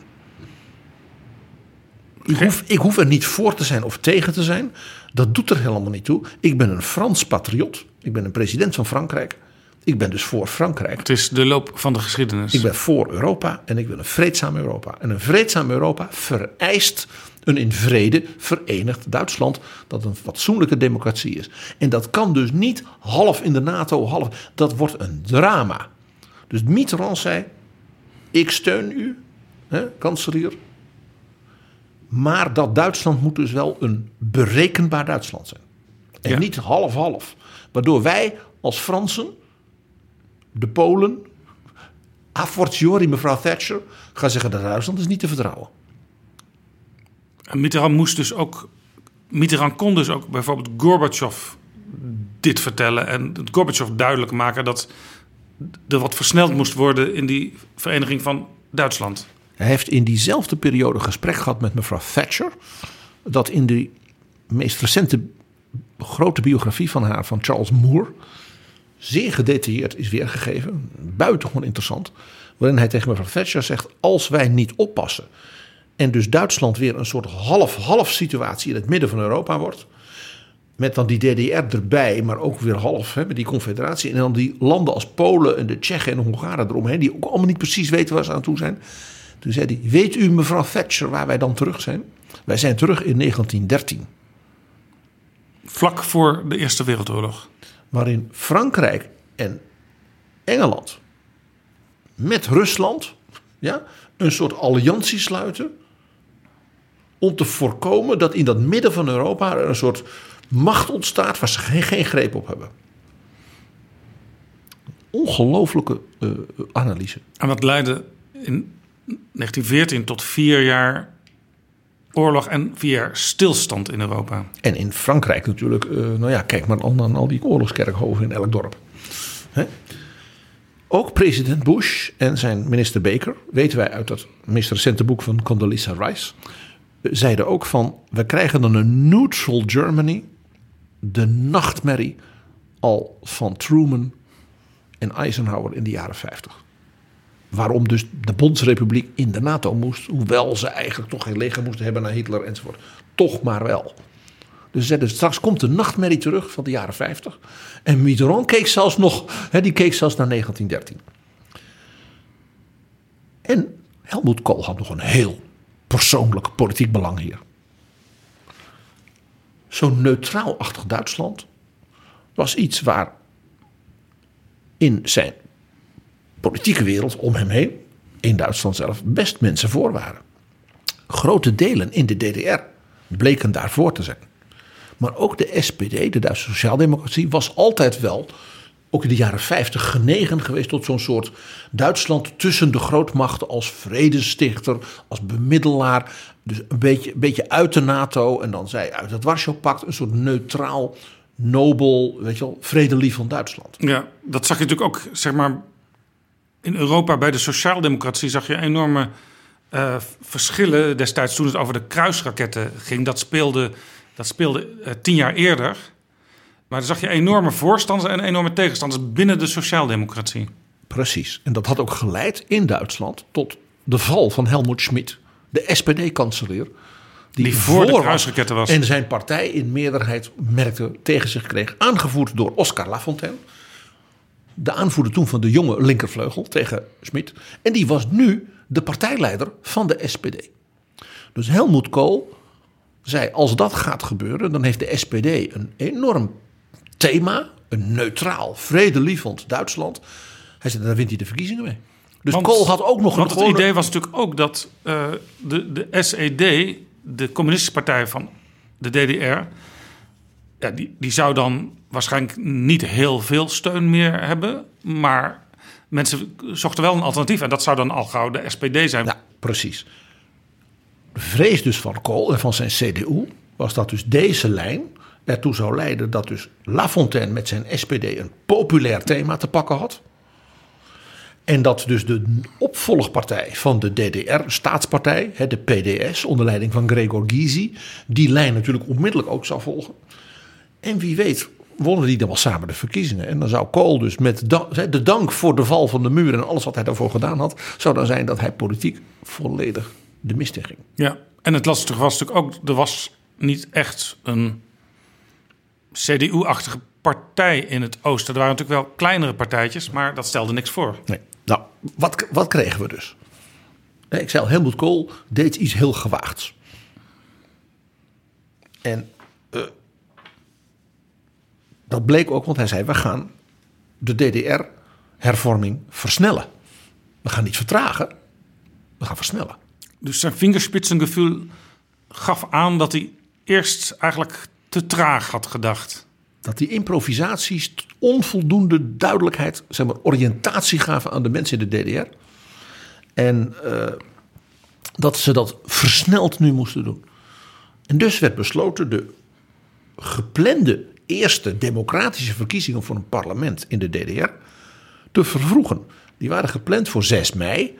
[SPEAKER 6] Ik hoef er niet voor te zijn of tegen te zijn. Dat doet er helemaal niet toe. Ik ben een Frans patriot. Ik ben een president van Frankrijk. Ik ben dus voor Frankrijk.
[SPEAKER 5] Het is de loop van de geschiedenis.
[SPEAKER 6] Ik ben voor Europa en ik wil een vreedzaam Europa. En een vreedzaam Europa vereist een in vrede verenigd Duitsland dat een fatsoenlijke democratie is. En dat kan dus niet half in de NATO, half. Dat wordt een drama. Dus Mitterrand zei, ik steun u, kanselier. Maar dat Duitsland moet dus wel een berekenbaar Duitsland zijn. En niet half-half. Waardoor wij als Fransen, de Polen, a fortiori mevrouw Thatcher, gaan zeggen dat Duitsland is niet te vertrouwen.
[SPEAKER 5] En Mitterrand kon dus ook bijvoorbeeld Gorbachev dit vertellen. En Gorbachev duidelijk maken dat er wat versneld moest worden in die vereniging van Duitsland.
[SPEAKER 6] Hij heeft in diezelfde periode een gesprek gehad met mevrouw Thatcher. Dat in de meest recente grote biografie van haar, van Charles Moore, zeer gedetailleerd is weergegeven. Buitengewoon interessant. Waarin hij tegen mevrouw Thatcher zegt, als wij niet oppassen en dus Duitsland weer een soort half-half situatie in het midden van Europa wordt, met dan die DDR erbij, maar ook weer half, met die confederatie. En dan die landen als Polen en de Tsjechen en de Hongaren eromheen, die ook allemaal niet precies weten waar ze aan toe zijn. Toen zei hij, weet u mevrouw Thatcher waar wij dan terug zijn? Wij zijn terug in 1913.
[SPEAKER 5] Vlak voor de Eerste Wereldoorlog.
[SPEAKER 6] Waarin Frankrijk en Engeland met Rusland een soort alliantie sluiten om te voorkomen dat in dat midden van Europa er een soort macht ontstaat waar ze geen greep op hebben. Ongelooflijke analyse.
[SPEAKER 5] En wat leidde in 1914 tot 4 jaar oorlog en 4 jaar stilstand in Europa.
[SPEAKER 6] En in Frankrijk natuurlijk, kijk maar aan al die oorlogskerkhoven in elk dorp. He? Ook president Bush en zijn minister Baker, weten wij uit dat meest recente boek van Condoleezza Rice, zeiden ook van, we krijgen dan een neutral Germany, de nachtmerrie al van Truman en Eisenhower in de jaren 50. Waarom dus de Bondsrepubliek in de NATO moest, hoewel ze eigenlijk toch geen leger moesten hebben naar Hitler enzovoort. Toch maar wel. Dus zeiden, straks komt de nachtmerrie terug van de jaren 50. En Mitterrand keek zelfs nog, die keek zelfs naar 1913. En Helmut Kohl had nog een heel persoonlijk politiek belang hier. Zo'n neutraal-achtig Duitsland was iets waar in zijn politieke wereld om hem heen, in Duitsland zelf, best mensen voor waren. Grote delen in de DDR bleken daarvoor te zijn. Maar ook de SPD, de Duitse Sociaaldemocratie, was altijd wel, ook in de jaren 50, genegen geweest tot zo'n soort Duitsland tussen de grootmachten als vredestichter, als bemiddelaar. Dus een beetje uit de NATO en dan zij uit het Warschau-pact, een soort neutraal, nobel, vredelievend Duitsland.
[SPEAKER 5] Ja, dat zag je natuurlijk ook, zeg maar, in Europa bij de sociaaldemocratie zag je enorme verschillen destijds toen het over de kruisraketten ging. Dat speelde 10 jaar eerder. Maar dan zag je enorme voorstanders en enorme tegenstanders binnen de sociaaldemocratie.
[SPEAKER 6] Precies. En dat had ook geleid in Duitsland tot de val van Helmut Schmidt, de SPD-kanselier.
[SPEAKER 5] Die voor de kruisraketten was.
[SPEAKER 6] En zijn partij in meerderheid merkte tegen zich kreeg. Aangevoerd door Oscar Lafontaine. De aanvoerder toen van de jonge linkervleugel tegen Schmidt. En die was nu de partijleider van de SPD. Dus Helmut Kohl zei, als dat gaat gebeuren, dan heeft de SPD een enorm thema. Een neutraal, vredelievend Duitsland. Hij zei, daar wint hij de verkiezingen mee. Dus Kohl had ook nog
[SPEAKER 5] het idee was natuurlijk ook dat de SED, de communistische partij van de DDR, ja, die zou dan waarschijnlijk niet heel veel steun meer hebben. Maar mensen zochten wel een alternatief. En dat zou dan al gauw de SPD zijn.
[SPEAKER 6] Ja, precies. De vrees dus van Kohl en van zijn CDU was dat dus deze lijn ertoe zou leiden dat dus Lafontaine met zijn SPD een populair thema te pakken had. En dat dus de opvolgpartij van de DDR-staatspartij, de PDS, onder leiding van Gregor Gysi, die lijn natuurlijk onmiddellijk ook zou volgen. En wie weet wonnen die dan wel samen de verkiezingen. En dan zou Kohl dus met de dank voor de val van de muur en alles wat hij daarvoor gedaan had, zou dan zijn dat hij politiek volledig de mist in ging.
[SPEAKER 5] Ja, en het lastige was natuurlijk ook, er was niet echt een CDU-achtige partij in het oosten. Er waren natuurlijk wel kleinere partijtjes, maar dat stelde niks voor.
[SPEAKER 6] Nee. Nou, wat kregen we dus? Ik zei al, Helmut Kohl deed iets heel gewaagds. En dat bleek ook, want hij zei, we gaan de DDR-hervorming versnellen. We gaan niet vertragen, we gaan versnellen.
[SPEAKER 5] Dus zijn vingerspitsengevoel gaf aan dat hij eerst eigenlijk te traag had gedacht.
[SPEAKER 6] Dat die improvisaties onvoldoende duidelijkheid, zeg maar, oriëntatie gaven aan de mensen in de DDR. En dat ze dat versneld nu moesten doen. En dus werd besloten de geplande eerste democratische verkiezingen voor een parlement in de DDR te vervroegen. Die waren gepland voor 6 mei.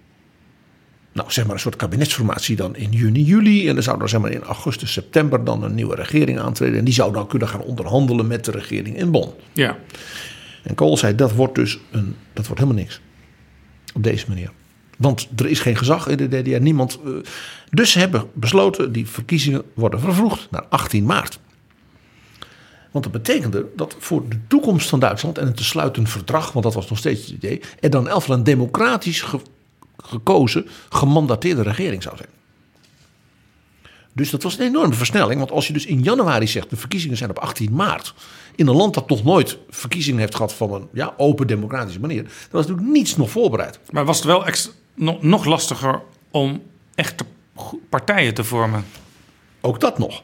[SPEAKER 6] Nou, zeg maar een soort kabinetsformatie dan in juni, juli. En dan zou er zeg maar in augustus, september dan een nieuwe regering aantreden. En die zou dan kunnen gaan onderhandelen met de regering in Bonn.
[SPEAKER 5] Ja.
[SPEAKER 6] En Kohl zei, dat wordt helemaal niks. Op deze manier. Want er is geen gezag in de DDR. Niemand. Dus ze hebben besloten, die verkiezingen worden vervroegd naar 18 maart. Want dat betekende dat voor de toekomst van Duitsland en een te sluiten verdrag, want dat was nog steeds het idee, er dan een democratisch gekozen, gemandateerde regering zou zijn. Dus dat was een enorme versnelling. Want als je dus in januari zegt, de verkiezingen zijn op 18 maart... in een land dat nog nooit verkiezingen heeft gehad van een open democratische manier, dan was natuurlijk niets nog voorbereid.
[SPEAKER 5] Maar was het wel nog lastiger om echte partijen te vormen?
[SPEAKER 6] Ook dat nog.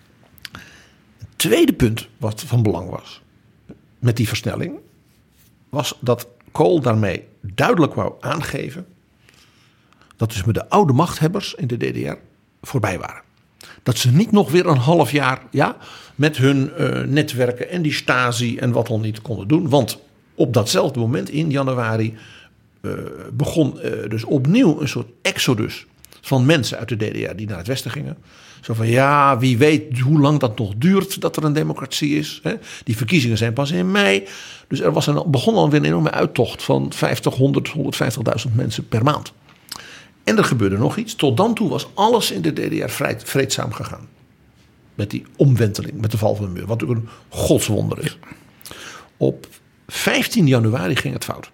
[SPEAKER 6] Het tweede punt wat van belang was met die versnelling, was dat Kohl daarmee duidelijk wou aangeven dat dus met de oude machthebbers in de DDR voorbij waren. Dat ze niet nog weer een half jaar met hun netwerken en die Stasi en wat dan niet konden doen. Want op datzelfde moment in januari begon dus opnieuw een soort exodus van mensen uit de DDR die naar het westen gingen. Zo van wie weet hoe lang dat nog duurt dat er een democratie is. Hè? Die verkiezingen zijn pas in mei. Dus er begon alweer een enorme uittocht van 50, 100, 150.000 mensen per maand. En er gebeurde nog iets. Tot dan toe was alles in de DDR vreedzaam gegaan. Met die omwenteling, met de val van de muur. Wat natuurlijk een godswonder is. Op 15 januari ging het fout.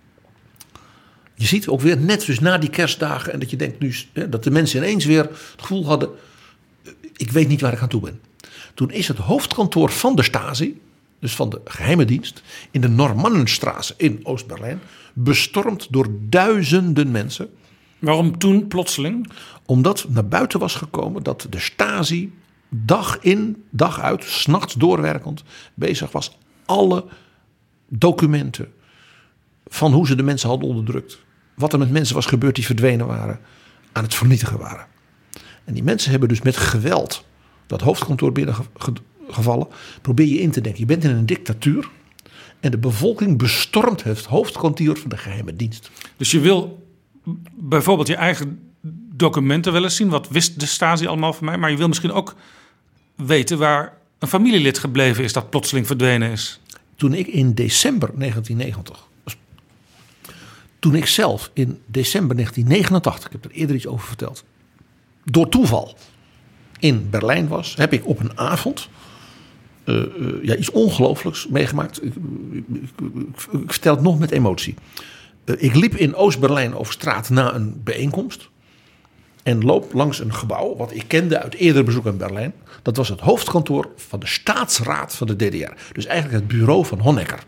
[SPEAKER 6] Je ziet ook weer net dus na die kerstdagen. En dat je denkt nu dat de mensen ineens weer het gevoel hadden, ik weet niet waar ik aan toe ben. Toen is het hoofdkantoor van de Stasi, dus van de geheime dienst, in de Normannenstraße in Oost-Berlijn, bestormd door duizenden mensen.
[SPEAKER 5] Waarom toen plotseling?
[SPEAKER 6] Omdat naar buiten was gekomen dat de Stasi dag in, dag uit, 's nachts doorwerkend bezig was alle documenten van hoe ze de mensen hadden onderdrukt, wat er met mensen was gebeurd die verdwenen waren, aan het vernietigen waren. En die mensen hebben dus met geweld dat hoofdkantoor binnengevallen. Probeer je in te denken, je bent in een dictatuur en de bevolking bestormt het hoofdkantoor van de geheime dienst.
[SPEAKER 5] Dus je wil bijvoorbeeld je eigen documenten wel eens zien. Wat wist de Stasi allemaal van mij? Maar je wil misschien ook weten waar een familielid gebleven is dat plotseling verdwenen is.
[SPEAKER 6] Toen ik in december 1990 Toen ik zelf in december 1989, ik heb er eerder iets over verteld, door toeval in Berlijn was, heb ik op een avond iets ongelooflijks meegemaakt. Ik vertel het nog met emotie. Ik liep in Oost-Berlijn over straat na een bijeenkomst. En loop langs een gebouw wat ik kende uit eerder bezoek in Berlijn. Dat was het hoofdkantoor van de staatsraad van de DDR. Dus eigenlijk het bureau van Honecker.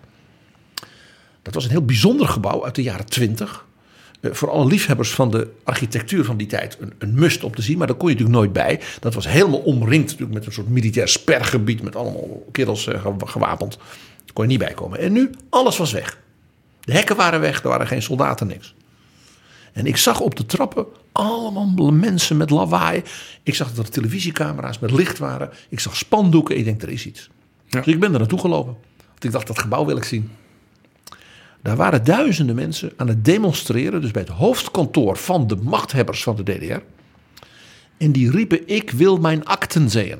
[SPEAKER 6] Dat was een heel bijzonder gebouw uit de jaren 20. Voor alle liefhebbers van de architectuur van die tijd een must om te zien. Maar daar kon je natuurlijk nooit bij. Dat was helemaal omringd natuurlijk met een soort militair spergebied. Met allemaal kerels gewapend. Daar kon je niet bij komen. En nu, alles was weg. De hekken waren weg, er waren geen soldaten, niks. En ik zag op de trappen allemaal mensen met lawaai. Ik zag dat er televisiecamera's met licht waren. Ik zag spandoeken. Ik denk, er is iets. Ja. Dus ik ben er naartoe gelopen. Want ik dacht, dat gebouw wil ik zien. Daar waren duizenden mensen aan het demonstreren. Dus bij het hoofdkantoor van de machthebbers van de DDR. En die riepen, ik wil mijn akten zien.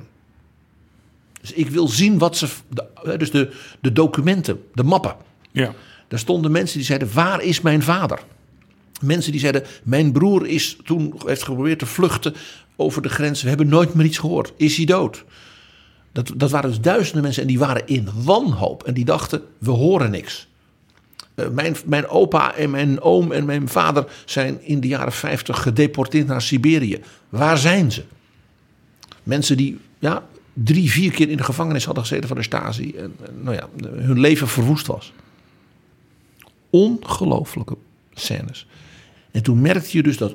[SPEAKER 6] Dus ik wil zien wat ze... Dus de documenten, de mappen.
[SPEAKER 5] Ja.
[SPEAKER 6] Daar stonden mensen die zeiden, waar is mijn vader? Mensen die zeiden, mijn broer heeft geprobeerd te vluchten over de grens. We hebben nooit meer iets gehoord. Is hij dood? Dat waren dus duizenden mensen en die waren in wanhoop. En die dachten, we horen niks. Mijn opa en mijn oom en mijn vader zijn in de jaren 50 gedeporteerd naar Siberië. Waar zijn ze? Mensen die 3-4 keer in de gevangenis hadden gezeten van de Stasi. En hun leven verwoest was. Ongelooflijke scènes. En toen merkte je dus dat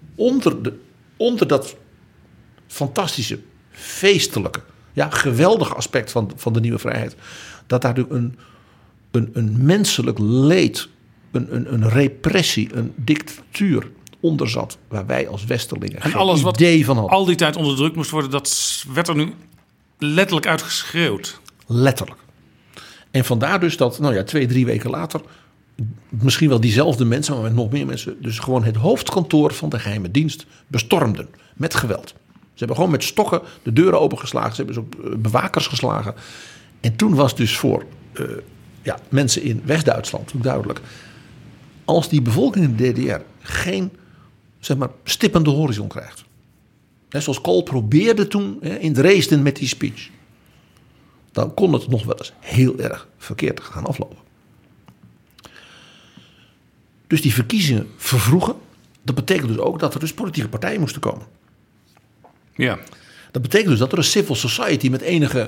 [SPEAKER 6] onder dat fantastische, feestelijke, geweldige aspect van de nieuwe vrijheid, dat daar natuurlijk een menselijk leed, een repressie, een dictatuur onder zat, waar wij als Westerlingen
[SPEAKER 5] en
[SPEAKER 6] geen
[SPEAKER 5] alles
[SPEAKER 6] idee van
[SPEAKER 5] wat
[SPEAKER 6] hadden.
[SPEAKER 5] al die tijd onderdrukt moest worden, dat werd er nu letterlijk uitgeschreeuwd.
[SPEAKER 6] Letterlijk. En vandaar dus dat, 2-3 weken later, misschien wel diezelfde mensen, maar met nog meer mensen, dus gewoon het hoofdkantoor van de geheime dienst bestormden met geweld. Ze hebben gewoon met stokken de deuren opengeslagen, ze hebben ze ook bewakers geslagen. En toen was dus voor mensen in West-Duitsland duidelijk, als die bevolking in de DDR geen stip aan de horizon krijgt. Zoals Kohl probeerde toen in Dresden met die speech. Dan kon het nog wel eens heel erg verkeerd gaan aflopen. Dus die verkiezingen vervroegen. Dat betekent dus ook dat er dus politieke partijen moesten komen.
[SPEAKER 5] Ja.
[SPEAKER 6] Dat betekent dus dat er een civil society met enige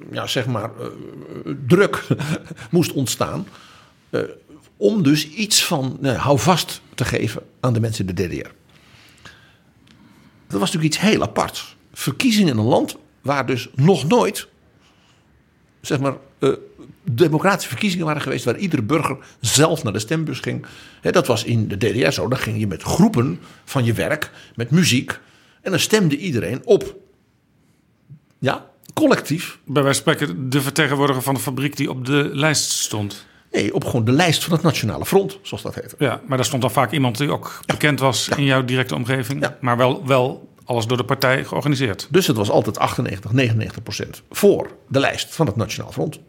[SPEAKER 6] druk moest ontstaan. Om dus iets van houvast te geven aan de mensen in de DDR. Dat was natuurlijk iets heel aparts. Verkiezingen in een land waar dus nog nooit democratische verkiezingen waren geweest, waar iedere burger zelf naar de stembus ging. Dat was in de DDR zo. Dan ging je met groepen van je werk, met muziek. En dan stemde iedereen op. Ja, collectief.
[SPEAKER 5] Bij wijze van spreken de vertegenwoordiger van de fabriek die op de lijst stond.
[SPEAKER 6] Nee, op gewoon de lijst van het Nationale Front, zoals dat heette.
[SPEAKER 5] Ja, maar daar stond dan vaak iemand die ook bekend was in jouw directe omgeving. Ja. Maar wel alles door de partij georganiseerd.
[SPEAKER 6] Dus het was altijd 98-99% voor de lijst van het Nationaal Front.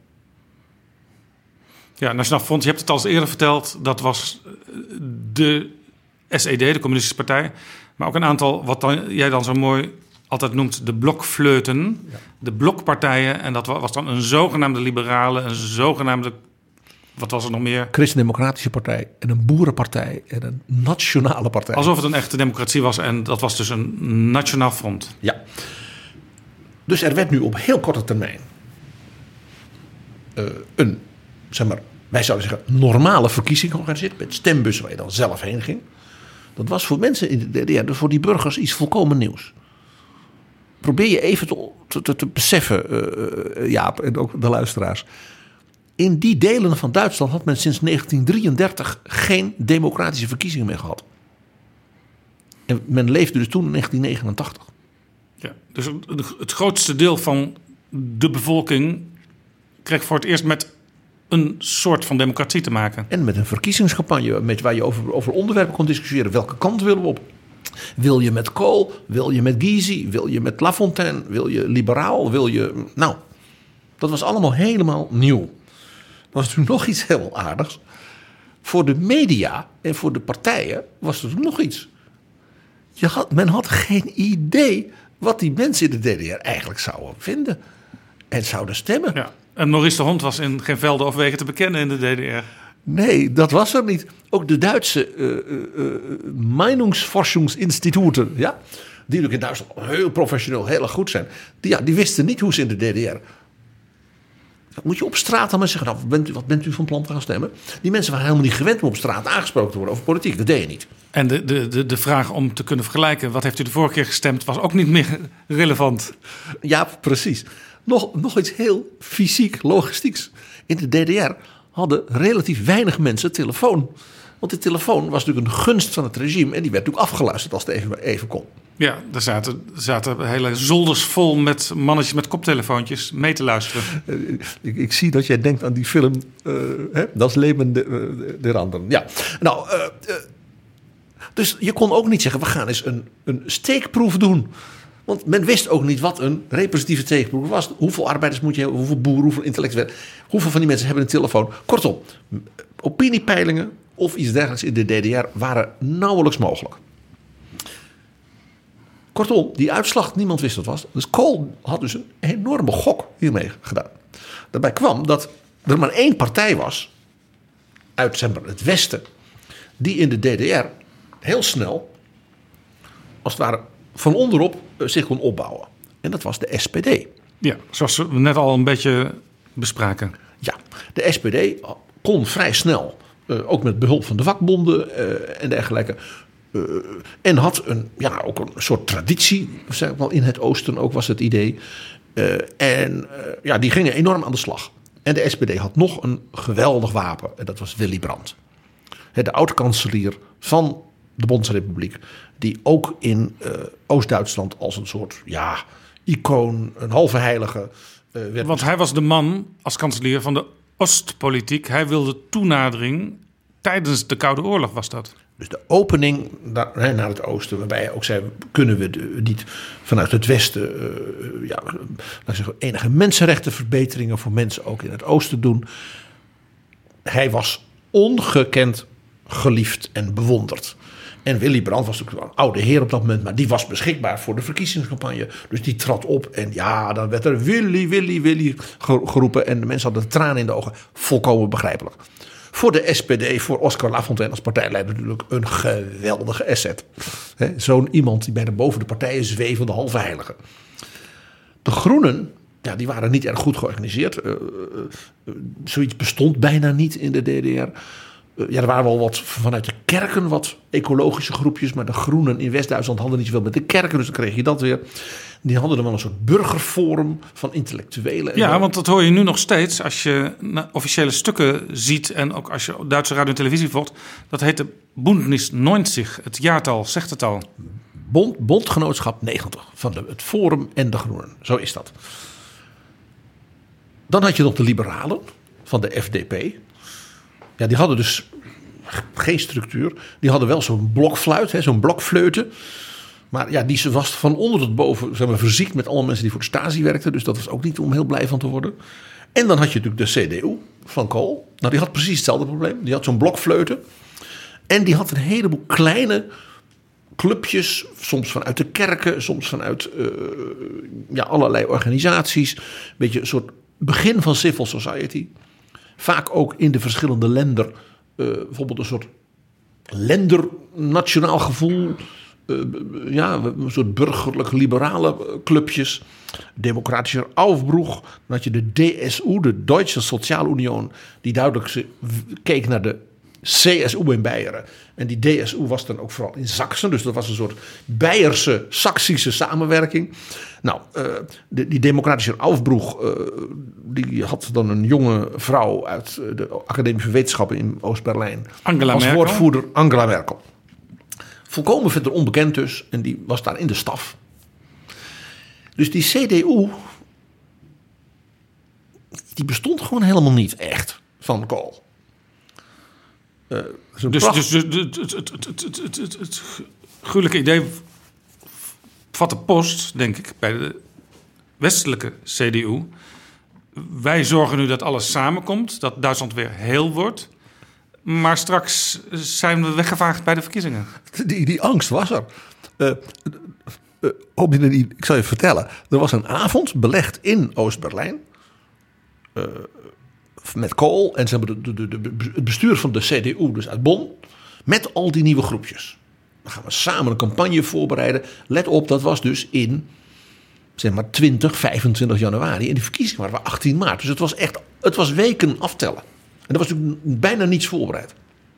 [SPEAKER 5] Ja, Nationaal Front, je hebt het al eens eerder verteld. Dat was de SED, de Communistische Partij. Maar ook een aantal, wat jij dan zo mooi altijd noemt, de blokfleuten. Ja. De blokpartijen. En dat was dan een zogenaamde liberale, een zogenaamde... Wat was er nog meer?
[SPEAKER 6] Christen-Democratische Partij en een boerenpartij en een nationale partij.
[SPEAKER 5] Alsof het een echte democratie was en dat was dus een nationaal front.
[SPEAKER 6] Ja. Dus er werd nu op heel korte termijn wij zouden zeggen, normale verkiezing georganiseerd met stembussen waar je dan zelf heen ging. Dat was voor mensen in de DDR, dus voor die burgers, iets volkomen nieuws. Probeer je even te beseffen, Jaap en ook de luisteraars. In die delen van Duitsland had men sinds 1933 geen democratische verkiezingen meer gehad. En men leefde dus toen in 1989.
[SPEAKER 5] Ja, dus het grootste deel van de bevolking kreeg voor het eerst met een soort van democratie te maken.
[SPEAKER 6] En met een verkiezingscampagne waar je over onderwerpen kon discussiëren. Welke kant willen we op? Wil je met Kohl? Wil je met Gysi? Wil je met Lafontaine? Wil je liberaal? Dat was allemaal helemaal nieuw. Er was toen nog iets heel aardigs. voor de media en voor de partijen was er nog iets. Men had geen idee wat die mensen in de DDR eigenlijk zouden vinden en zouden stemmen.
[SPEAKER 5] Ja. En Maurice de Hond was in geen velden of wegen te bekennen in de DDR.
[SPEAKER 6] Nee, dat was er niet. Ook de Duitse Meinungsforschungsinstituten, ja, die natuurlijk in Duitsland heel professioneel, heel erg goed zijn, die wisten niet hoe ze in de DDR. Moet je op straat dan maar zeggen, nou, wat bent u van plan te gaan stemmen? Die mensen waren helemaal niet gewend om op straat aangesproken te worden over politiek. Dat deed je niet.
[SPEAKER 5] En de vraag om te kunnen vergelijken, wat heeft u de vorige keer gestemd, was ook niet meer relevant.
[SPEAKER 6] Ja, precies. Nog iets heel fysiek, logistieks. In de DDR hadden relatief weinig mensen telefoon. Want de telefoon was natuurlijk een gunst van het regime en die werd natuurlijk afgeluisterd als het even kon.
[SPEAKER 5] Ja, er zaten hele zolders vol met mannetjes met koptelefoontjes mee te luisteren.
[SPEAKER 6] Ik zie dat jij denkt aan die film, Dat is Leben der anderen. Ja, nou, dus je kon ook niet zeggen, we gaan eens een steekproef doen. Want men wist ook niet wat een representatieve steekproef was. Hoeveel arbeiders moet je hebben, hoeveel boeren, hoeveel intellectuelen. Hoeveel van die mensen hebben een telefoon. Kortom, opiniepeilingen of iets dergelijks in de DDR waren nauwelijks mogelijk. Kortom, die uitslag, niemand wist wat het was. Dus Kohl had dus een enorme gok hiermee gedaan. Daarbij kwam dat er maar één partij was, uit het Westen, die in de DDR heel snel, als het ware van onderop, zich kon opbouwen. En dat was de SPD.
[SPEAKER 5] Ja, zoals we net al een beetje bespraken.
[SPEAKER 6] Ja, de SPD kon vrij snel, ook met behulp van de vakbonden en dergelijke, en had ook een soort traditie, zeg ik wel, in het oosten ook was het idee. Die gingen enorm aan de slag. En de SPD had nog een geweldig wapen. En dat was Willy Brandt. De oud-kanselier van de Bondsrepubliek. Die ook in Oost-Duitsland als een soort icoon, een halve heilige werd.
[SPEAKER 5] Want hij was de man als kanselier van de Oostpolitiek. Hij wilde toenadering tijdens de Koude Oorlog was dat.
[SPEAKER 6] Dus de opening naar het oosten, waarbij hij ook zei, kunnen we niet vanuit het westen enige mensenrechtenverbeteringen voor mensen ook in het oosten doen. Hij was ongekend geliefd en bewonderd. En Willy Brandt was natuurlijk een oude heer op dat moment, maar die was beschikbaar voor de verkiezingscampagne. Dus die trad op en dan werd er Willy geroepen en de mensen hadden tranen in de ogen. Volkomen begrijpelijk. Voor de SPD, voor Oscar Lafontaine als partijleider natuurlijk een geweldige asset. Zo'n iemand die bijna boven de partijen zweven, de halve heilige. De Groenen, die waren niet erg goed georganiseerd. Zoiets bestond bijna niet in de DDR. Er waren wel wat vanuit de kerken, wat ecologische groepjes. Maar de Groenen in West-Duitsland hadden niet zoveel met de kerken. Dus dan kreeg je dat weer. Die hadden er wel een soort burgerforum van intellectuelen.
[SPEAKER 5] Ja, want dat hoor je nu nog steeds als je officiële stukken ziet. En ook als je Duitse radio en televisie volgt. Dat heet de Bündnis 90. Het jaartal zegt het al.
[SPEAKER 6] Bondgenootschap 90 van het Forum en de Groenen. Zo is dat. Dan had je nog de liberalen van de FDP. Ja, die hadden dus geen structuur. Die hadden wel zo'n blokfluit, zo'n blokfleuten. Maar die was van onder tot boven verziekt met alle mensen die voor de Stasi werkten. Dus dat was ook niet om heel blij van te worden. En dan had je natuurlijk de CDU van Kohl. Nou, die had precies hetzelfde probleem. Die had zo'n blokfleuten. En die had een heleboel kleine clubjes. Soms vanuit de kerken, soms vanuit allerlei organisaties. Een beetje een soort begin van civil society. Vaak ook in de verschillende landen. Bijvoorbeeld een soort lendernationaal gevoel. Een soort burgerlijk-liberale clubjes. Democratischer Aufbruch. Dan had je de DSU, de Deutsche Sozialunion. Die duidelijk keek naar de CSU in Beieren. En die DSU was dan ook vooral in Sachsen. Dus dat was een soort Beierse, Saksische samenwerking. Nou, die Democratische Aufbruch, die had dan een jonge vrouw uit de Academie van Wetenschappen in Oost-Berlijn. Als woordvoerder Angela Merkel. Volkomen verder onbekend dus. En die was daar in de staf. Dus die CDU, die bestond gewoon helemaal niet echt van Kohl.
[SPEAKER 5] Dus het gruwelijke idee vatte post, denk ik, bij de westelijke CDU. Wij zorgen nu dat alles samenkomt, dat Duitsland weer heel wordt. Maar straks zijn we weggevaagd bij de verkiezingen.
[SPEAKER 6] Die angst was er. Ik zal je vertellen. Er was een avond belegd in Oost-Berlijn. Met Kohl. En ze hebben het bestuur van de CDU, dus uit Bonn. Met al die nieuwe groepjes. Dan gaan we samen een campagne voorbereiden. Let op, dat was dus in zeg maar 25 januari. En die verkiezingen waren 18 maart. Dus het was weken aftellen. En er was natuurlijk bijna niets voorbereid.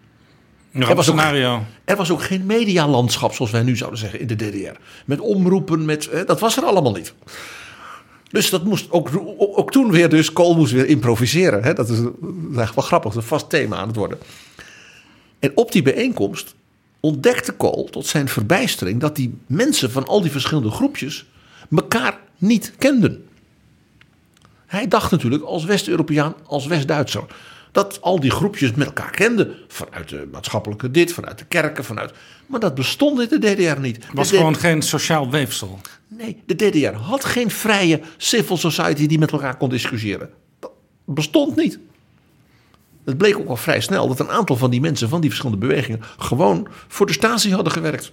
[SPEAKER 6] Er was ook geen medialandschap, zoals wij nu zouden zeggen, in de DDR. Met omroepen, dat was er allemaal niet. Dus dat moest ook toen weer, dus Kohl moest weer improviseren. Hè? Dat is eigenlijk wel grappig, dat is een vast thema aan het worden. En op die bijeenkomst ontdekte Kohl tot zijn verbijstering dat die mensen van al die verschillende groepjes elkaar niet kenden. Hij dacht natuurlijk als West-Europeaan, als West-Duitser, dat al die groepjes met elkaar kenden. Vanuit de maatschappelijke vanuit de kerken, maar dat bestond in de DDR niet.
[SPEAKER 5] Het was gewoon geen sociaal weefsel.
[SPEAKER 6] Nee, de DDR had geen vrije civil society die met elkaar kon discussiëren. Dat bestond niet. Het bleek ook al vrij snel dat een aantal van die mensen van die verschillende bewegingen gewoon voor de Stasi hadden gewerkt.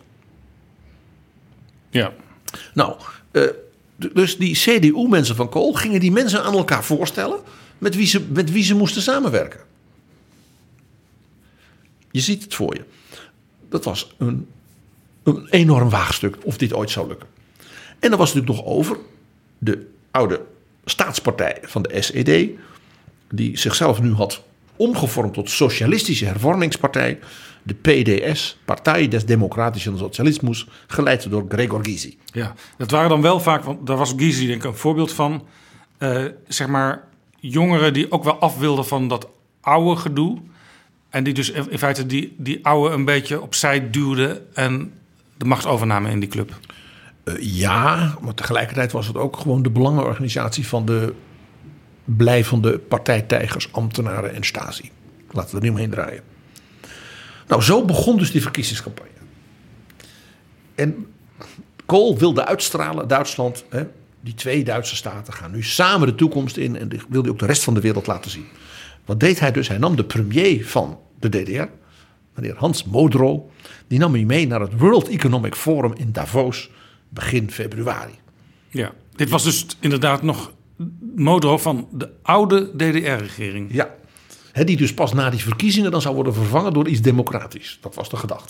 [SPEAKER 5] Ja.
[SPEAKER 6] Nou, dus die CDU-mensen van Kohl gingen die mensen aan elkaar voorstellen met wie ze moesten samenwerken. Je ziet het voor je. Dat was een enorm waagstuk of dit ooit zou lukken. En dan was het natuurlijk nog over de oude staatspartij van de SED, die zichzelf nu had omgevormd tot Socialistische Hervormingspartij, de PDS, Partij des Demokratischen Socialismus, geleid door Gregor Gysi.
[SPEAKER 5] Ja, dat waren dan wel vaak, want daar was Gysi denk ik een voorbeeld van, zeg maar jongeren die ook wel af wilden van dat oude gedoe. En die dus in feite die oude een beetje opzij duwden en de macht overnamen in die club.
[SPEAKER 6] Ja, maar tegelijkertijd was het ook gewoon de belangenorganisatie van de blijvende partijtijgers, ambtenaren en Stasi. Laten we er niet omheen draaien. Nou, zo begon dus die verkiezingscampagne. En Kohl wilde uitstralen, Duitsland, die twee Duitse staten gaan nu samen de toekomst in en wilde ook de rest van de wereld laten zien. Wat deed hij dus? Hij nam de premier van de DDR, meneer Hans Modrow, die nam hij mee naar het World Economic Forum in Davos begin februari.
[SPEAKER 5] Ja, dit was dus inderdaad nog Modrow van de oude DDR-regering.
[SPEAKER 6] Ja, die dus pas na die verkiezingen dan zou worden vervangen door iets democratisch. Dat was de gedachte.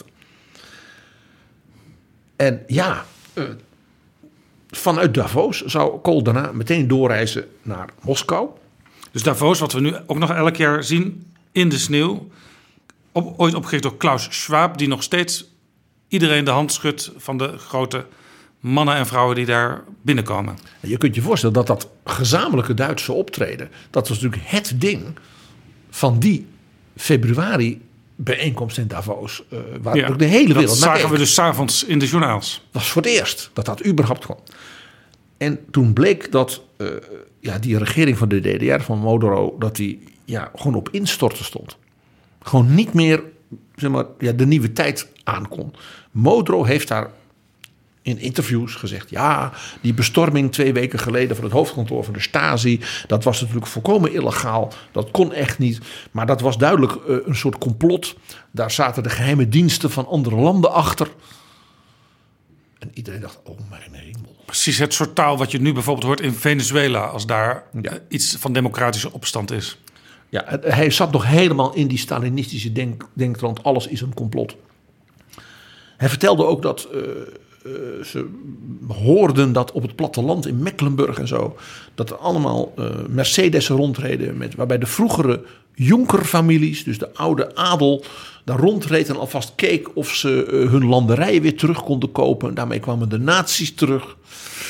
[SPEAKER 6] En ja, vanuit Davos zou Kohl daarna meteen doorreizen naar Moskou.
[SPEAKER 5] Dus Davos, wat we nu ook nog elk jaar zien in de sneeuw, ooit opgericht door Klaus Schwab, die nog steeds iedereen de hand schudt van de grote mannen en vrouwen die daar binnenkomen.
[SPEAKER 6] Je kunt je voorstellen dat gezamenlijke Duitse optreden, dat was natuurlijk het ding van die februari bijeenkomst in Davos, waar ook de hele wereld
[SPEAKER 5] dat zagen we dus 's avonds in de journaals.
[SPEAKER 6] Dat was voor het eerst dat überhaupt kwam. En toen bleek dat die regering van de DDR, van Modrow, dat die gewoon op instorten stond. Gewoon niet meer de nieuwe tijd aankon. Modrow heeft daar in interviews gezegd, ja, die bestorming 2 weken geleden van het hoofdkantoor van de Stasi, dat was natuurlijk volkomen illegaal. Dat kon echt niet. Maar dat was duidelijk een soort complot. Daar zaten de geheime diensten van andere landen achter. En iedereen dacht, oh mijn hemel.
[SPEAKER 5] Precies het soort taal wat je nu bijvoorbeeld hoort in Venezuela, als daar iets van democratische opstand is.
[SPEAKER 6] Ja, hij zat nog helemaal in die Stalinistische denktrand. Alles is een complot. Hij vertelde ook dat ze hoorden dat op het platteland in Mecklenburg en zo, dat er allemaal Mercedes rondreden, waarbij de vroegere Jonkerfamilies, dus de oude adel, daar rondreed en alvast keek of ze hun landerijen weer terug konden kopen. En daarmee kwamen de nazi's terug.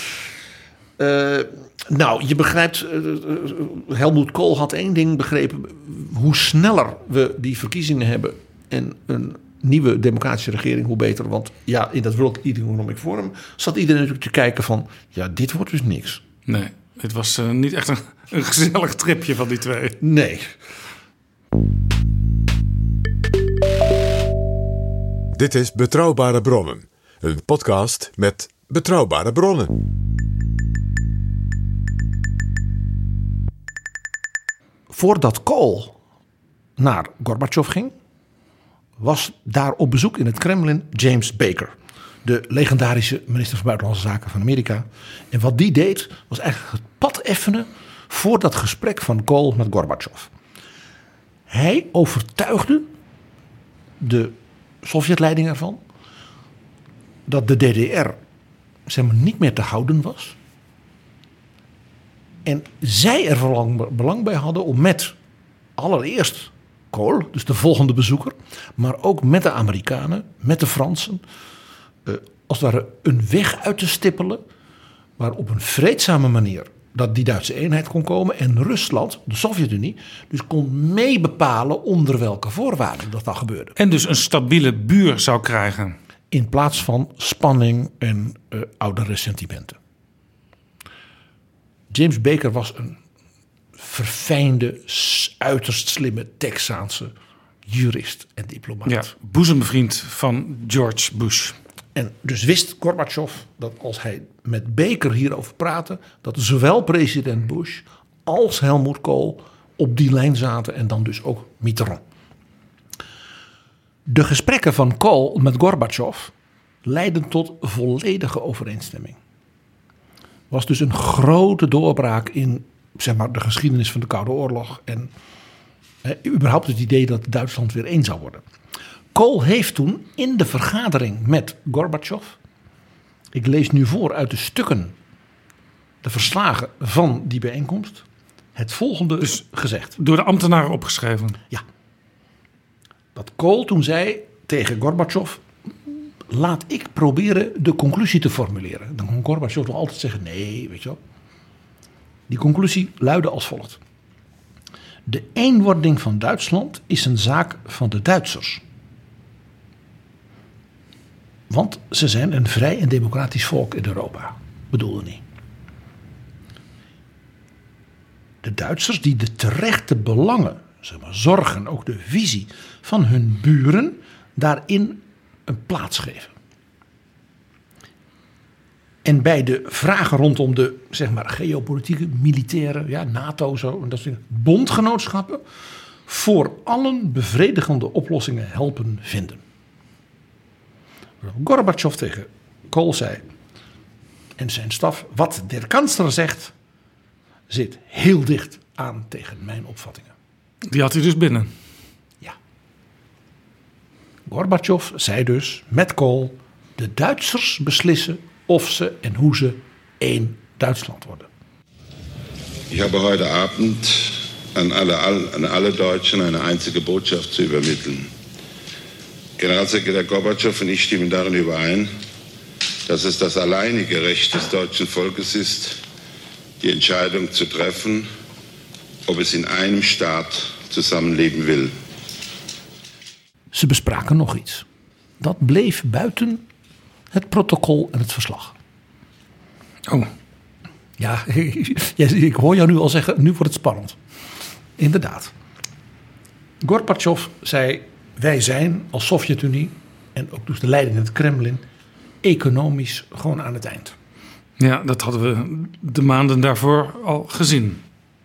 [SPEAKER 6] Je begrijpt, Helmut Kohl had 1 ding begrepen: hoe sneller we die verkiezingen hebben en een nieuwe democratische regering, hoe beter. Want in dat World Economic Forum zat iedereen natuurlijk te kijken van, dit wordt dus niks.
[SPEAKER 5] Nee, het was niet echt een gezellig tripje van die twee.
[SPEAKER 6] Nee.
[SPEAKER 4] Dit is Betrouwbare Bronnen, een podcast met betrouwbare bronnen.
[SPEAKER 6] Voordat Kohl naar Gorbachev ging, was daar op bezoek in het Kremlin James Baker, de legendarische minister van Buitenlandse Zaken van Amerika. En wat die deed, was eigenlijk het pad effenen voor dat gesprek van Kohl met Gorbachev. Hij overtuigde de Sovjetleiding ervan dat de DDR zeg maar, niet meer te houden was. En zij er belang bij hadden om met allereerst Kohl, dus de volgende bezoeker, maar ook met de Amerikanen, met de Fransen, als het ware een weg uit te stippelen waar op een vreedzame manier dat die Duitse eenheid kon komen en Rusland, de Sovjet-Unie, dus kon meebepalen onder welke voorwaarden dat dan gebeurde.
[SPEAKER 5] En dus een stabiele buur zou krijgen.
[SPEAKER 6] In plaats van spanning en oude ressentimenten. James Baker was een verfijnde, uiterst slimme Texaanse jurist en diplomaat.
[SPEAKER 5] Ja, boezemvriend van George Bush.
[SPEAKER 6] En dus wist Gorbachev dat als hij met Baker hierover praatte, dat zowel president Bush als Helmut Kohl op die lijn zaten en dan dus ook Mitterrand. De gesprekken van Kohl met Gorbachev leidden tot volledige overeenstemming. Was dus een grote doorbraak in zeg maar, de geschiedenis van de Koude Oorlog en überhaupt het idee dat Duitsland weer één zou worden. Kohl heeft toen in de vergadering met Gorbachev, ik lees nu voor uit de stukken, de verslagen van die bijeenkomst, het volgende dus gezegd.
[SPEAKER 5] Door de ambtenaren opgeschreven.
[SPEAKER 6] Ja. Dat Kohl toen zei tegen Gorbachev, laat ik proberen de conclusie te formuleren. Dan kon Gorbachev nog altijd zeggen, nee, weet je wel. Die conclusie luidde als volgt. De eenwording van Duitsland is een zaak van de Duitsers. Want ze zijn een vrij en democratisch volk in Europa. Bedoelde niet. De Duitsers die de terechte belangen, zeg maar, zorgen, ook de visie van hun buren, daarin een plaats geven. En bij de vragen rondom de zeg maar, geopolitieke, militaire, ja, NATO, zo, en dat soort bondgenootschappen, voor allen bevredigende oplossingen helpen vinden. Gorbachev tegen Kohl zei en zijn staf, wat de kanselier zegt, zit heel dicht aan tegen mijn opvattingen.
[SPEAKER 5] Die had hij dus binnen.
[SPEAKER 6] Ja. Gorbachev zei dus met Kohl, de Duitsers beslissen of ze en hoe ze één Duitsland worden.
[SPEAKER 3] Ich habe heute Abend an alle Deutschen eine einzige Botschaft zu übermitteln. Generalsekretär Gorbatschow und ich stimmen darin überein, dass es das alleinige Recht des deutschen Volkes ist, die Entscheidung zu treffen, ob es in einem Staat zusammenleben will.
[SPEAKER 6] Ze bespraken nog iets. Dat bleef buiten het protocol en het verslag.
[SPEAKER 5] Oh.
[SPEAKER 6] Ja, ik hoor jou nu al zeggen, nu wordt het spannend. Inderdaad. Gorbachev zei, wij zijn als Sovjet-Unie en ook dus de leiding in het Kremlin economisch gewoon aan het eind.
[SPEAKER 5] Ja, dat hadden we de maanden daarvoor al gezien.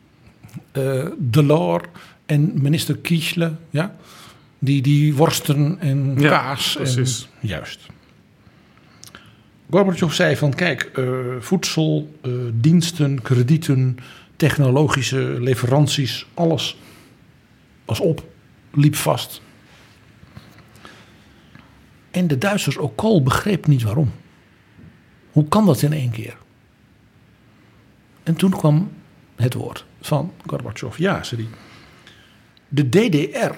[SPEAKER 6] Delors en minister Kiesle, ja, die worsten en kaas.
[SPEAKER 5] Precies.
[SPEAKER 6] En, juist. Gorbachev zei van kijk, voedsel, diensten, kredieten, technologische leveranties, alles was op, liep vast. En de Duitsers, ook Kohl, begreep niet waarom. Hoe kan dat in één keer? En toen kwam het woord van Gorbachev. Ja, zei hij. De DDR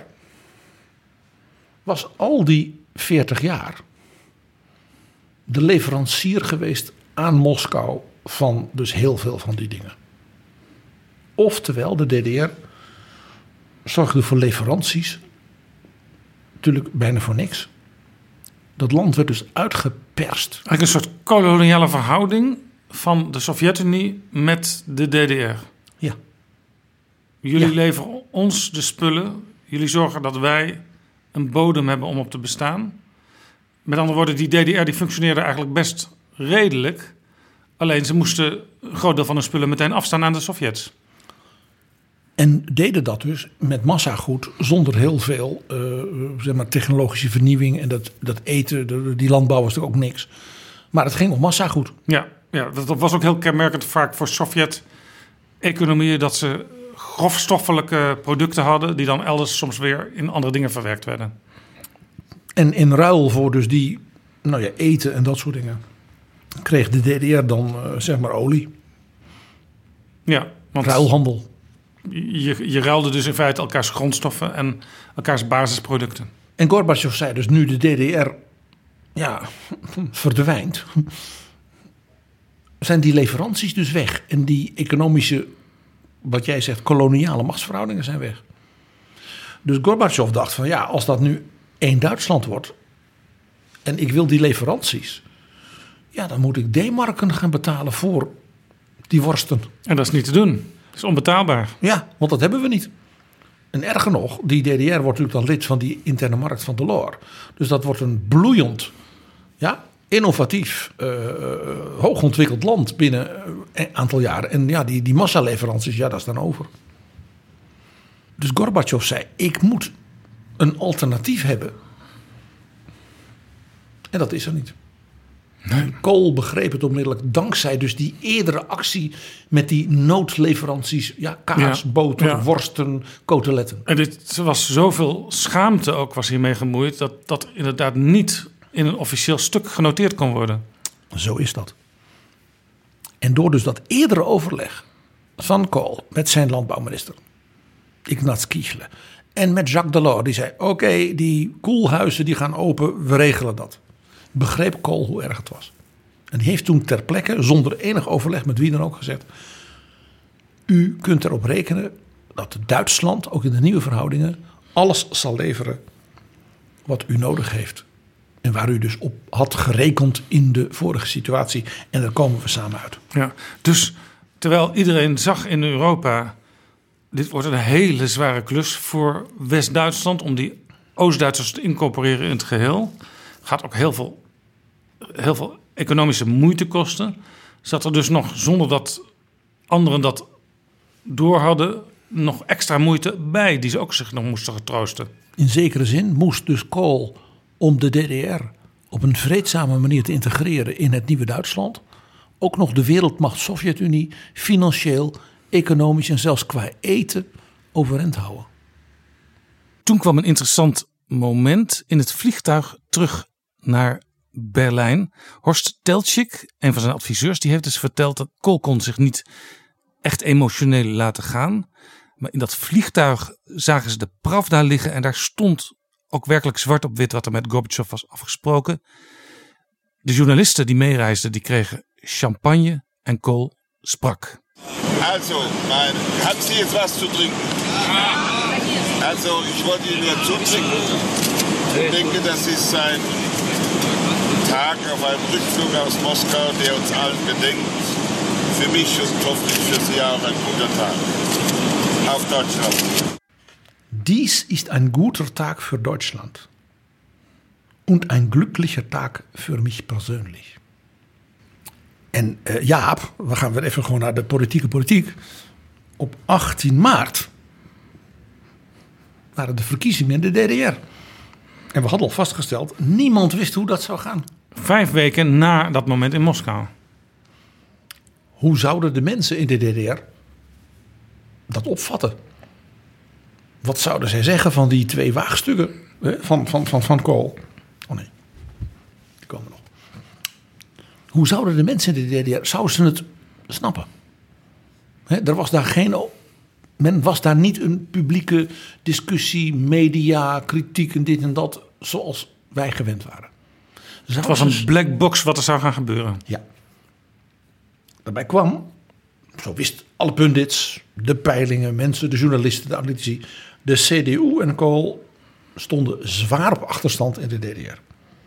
[SPEAKER 6] was al die 40 jaar de leverancier geweest aan Moskou van dus heel veel van die dingen. Oftewel, de DDR zorgde voor leveranties, natuurlijk bijna voor niks. Dat land werd dus uitgeperst.
[SPEAKER 5] Eigenlijk een soort koloniale verhouding van de Sovjet-Unie met de DDR.
[SPEAKER 6] Ja.
[SPEAKER 5] Jullie leveren ons de spullen. Jullie zorgen dat wij een bodem hebben om op te bestaan. Met andere woorden, die DDR die functioneerde eigenlijk best redelijk. Alleen ze moesten een groot deel van hun spullen meteen afstaan aan de Sovjets.
[SPEAKER 6] En deden dat dus met massagoed zonder heel veel technologische vernieuwing. En dat eten, die landbouw was natuurlijk ook niks. Maar het ging om massagoed.
[SPEAKER 5] Ja, dat was ook heel kenmerkend vaak voor Sovjet-economieën, dat ze grofstoffelijke producten hadden die dan elders soms weer in andere dingen verwerkt werden.
[SPEAKER 6] En in ruil voor dus die eten en dat soort dingen kreeg de DDR dan olie.
[SPEAKER 5] Ja, want
[SPEAKER 6] ruilhandel.
[SPEAKER 5] Je ruilde dus in feite elkaars grondstoffen en elkaars basisproducten.
[SPEAKER 6] En Gorbachev zei dus nu de DDR verdwijnt, zijn die leveranties dus weg. En die economische, wat jij zegt, koloniale machtsverhoudingen zijn weg. Dus Gorbachev dacht van als dat nu één Duitsland wordt en ik wil die leveranties, dan moet ik D-marken gaan betalen voor die worsten.
[SPEAKER 5] En dat is niet te doen. Dat is onbetaalbaar.
[SPEAKER 6] Ja, want dat hebben we niet. En erger nog, die DDR wordt natuurlijk dan lid van die interne markt van Delors. Dus dat wordt een bloeiend, innovatief, hoogontwikkeld land binnen een aantal jaren. En die massaleveranties, dat is dan over. Dus Gorbachev zei, ik moet een alternatief hebben. En dat is er niet. Nee. Kohl begreep het onmiddellijk dankzij dus die eerdere actie met die noodleveranties. Kaas, boter, worsten, koteletten.
[SPEAKER 5] En dit was zoveel schaamte ook was hiermee gemoeid dat inderdaad niet in een officieel stuk genoteerd kon worden.
[SPEAKER 6] Zo is dat. En door dus dat eerdere overleg van Kohl met zijn landbouwminister Ignaz Kichler en met Jacques Delors, die zei oké, die koelhuizen die gaan open, we regelen dat. Begreep Kohl hoe erg het was. En die heeft toen ter plekke, zonder enig overleg met wie dan ook, gezegd: u kunt erop rekenen dat Duitsland, ook in de nieuwe verhoudingen, alles zal leveren wat u nodig heeft. En waar u dus op had gerekend in de vorige situatie. En daar komen we samen uit.
[SPEAKER 5] Ja, dus terwijl iedereen zag in Europa, dit wordt een hele zware klus voor West-Duitsland om die Oost-Duitsers te incorporeren in het geheel. Gaat ook heel veel economische moeite kosten. Zat er dus nog, zonder dat anderen dat door hadden, nog extra moeite bij die ze ook zich nog moesten getroosten.
[SPEAKER 6] In zekere zin moest dus Kohl, om de DDR op een vreedzame manier te integreren in het nieuwe Duitsland, ook nog de wereldmacht Sovjet-Unie financieel, economisch en zelfs qua eten overeind houden.
[SPEAKER 5] Toen kwam een interessant moment in het vliegtuig terug naar Berlijn. Horst Teltschik, een van zijn adviseurs, die heeft dus verteld dat Kohl kon zich niet echt emotioneel laten gaan. Maar in dat vliegtuig zagen ze de Pravda liggen en daar stond ook werkelijk zwart op wit wat er met Gorbachev was afgesproken. De journalisten die meereisden, die kregen champagne en Kohl sprak.
[SPEAKER 3] Also, haben Sie jetzt was zu trinken? Also, ich wollte Ihnen ja zutrinken. Ich denke, das ist ein Tag auf einem Rückflug aus Moskau, der uns allen gedenkt. Für mich und hoffentlich für Sie auch ein guter Tag. Auf Deutschland.
[SPEAKER 6] Dies ist ein guter Tag für Deutschland. Und ein glücklicher Tag für mich persönlich. En Jaap, we gaan weer even gewoon naar de politiek. Op 18 maart waren de verkiezingen in de DDR. En we hadden al vastgesteld, niemand wist hoe dat zou gaan.
[SPEAKER 5] 5 weken na dat moment in Moskou.
[SPEAKER 6] Hoe zouden de mensen in de DDR dat opvatten? Wat zouden zij zeggen van die 2 waagstukken van Kohl? Oh nee, die komen nog. Hoe zouden de mensen in de DDR, zouden ze het snappen? Men was daar niet een publieke discussie, media, kritiek en dit en dat, zoals wij gewend waren.
[SPEAKER 5] Het was een black box wat er zou gaan gebeuren.
[SPEAKER 6] Ja. Daarbij kwam, zo wist alle pundits, de peilingen, mensen, de journalisten, de analytici, de CDU en Kohl stonden zwaar op achterstand in de DDR.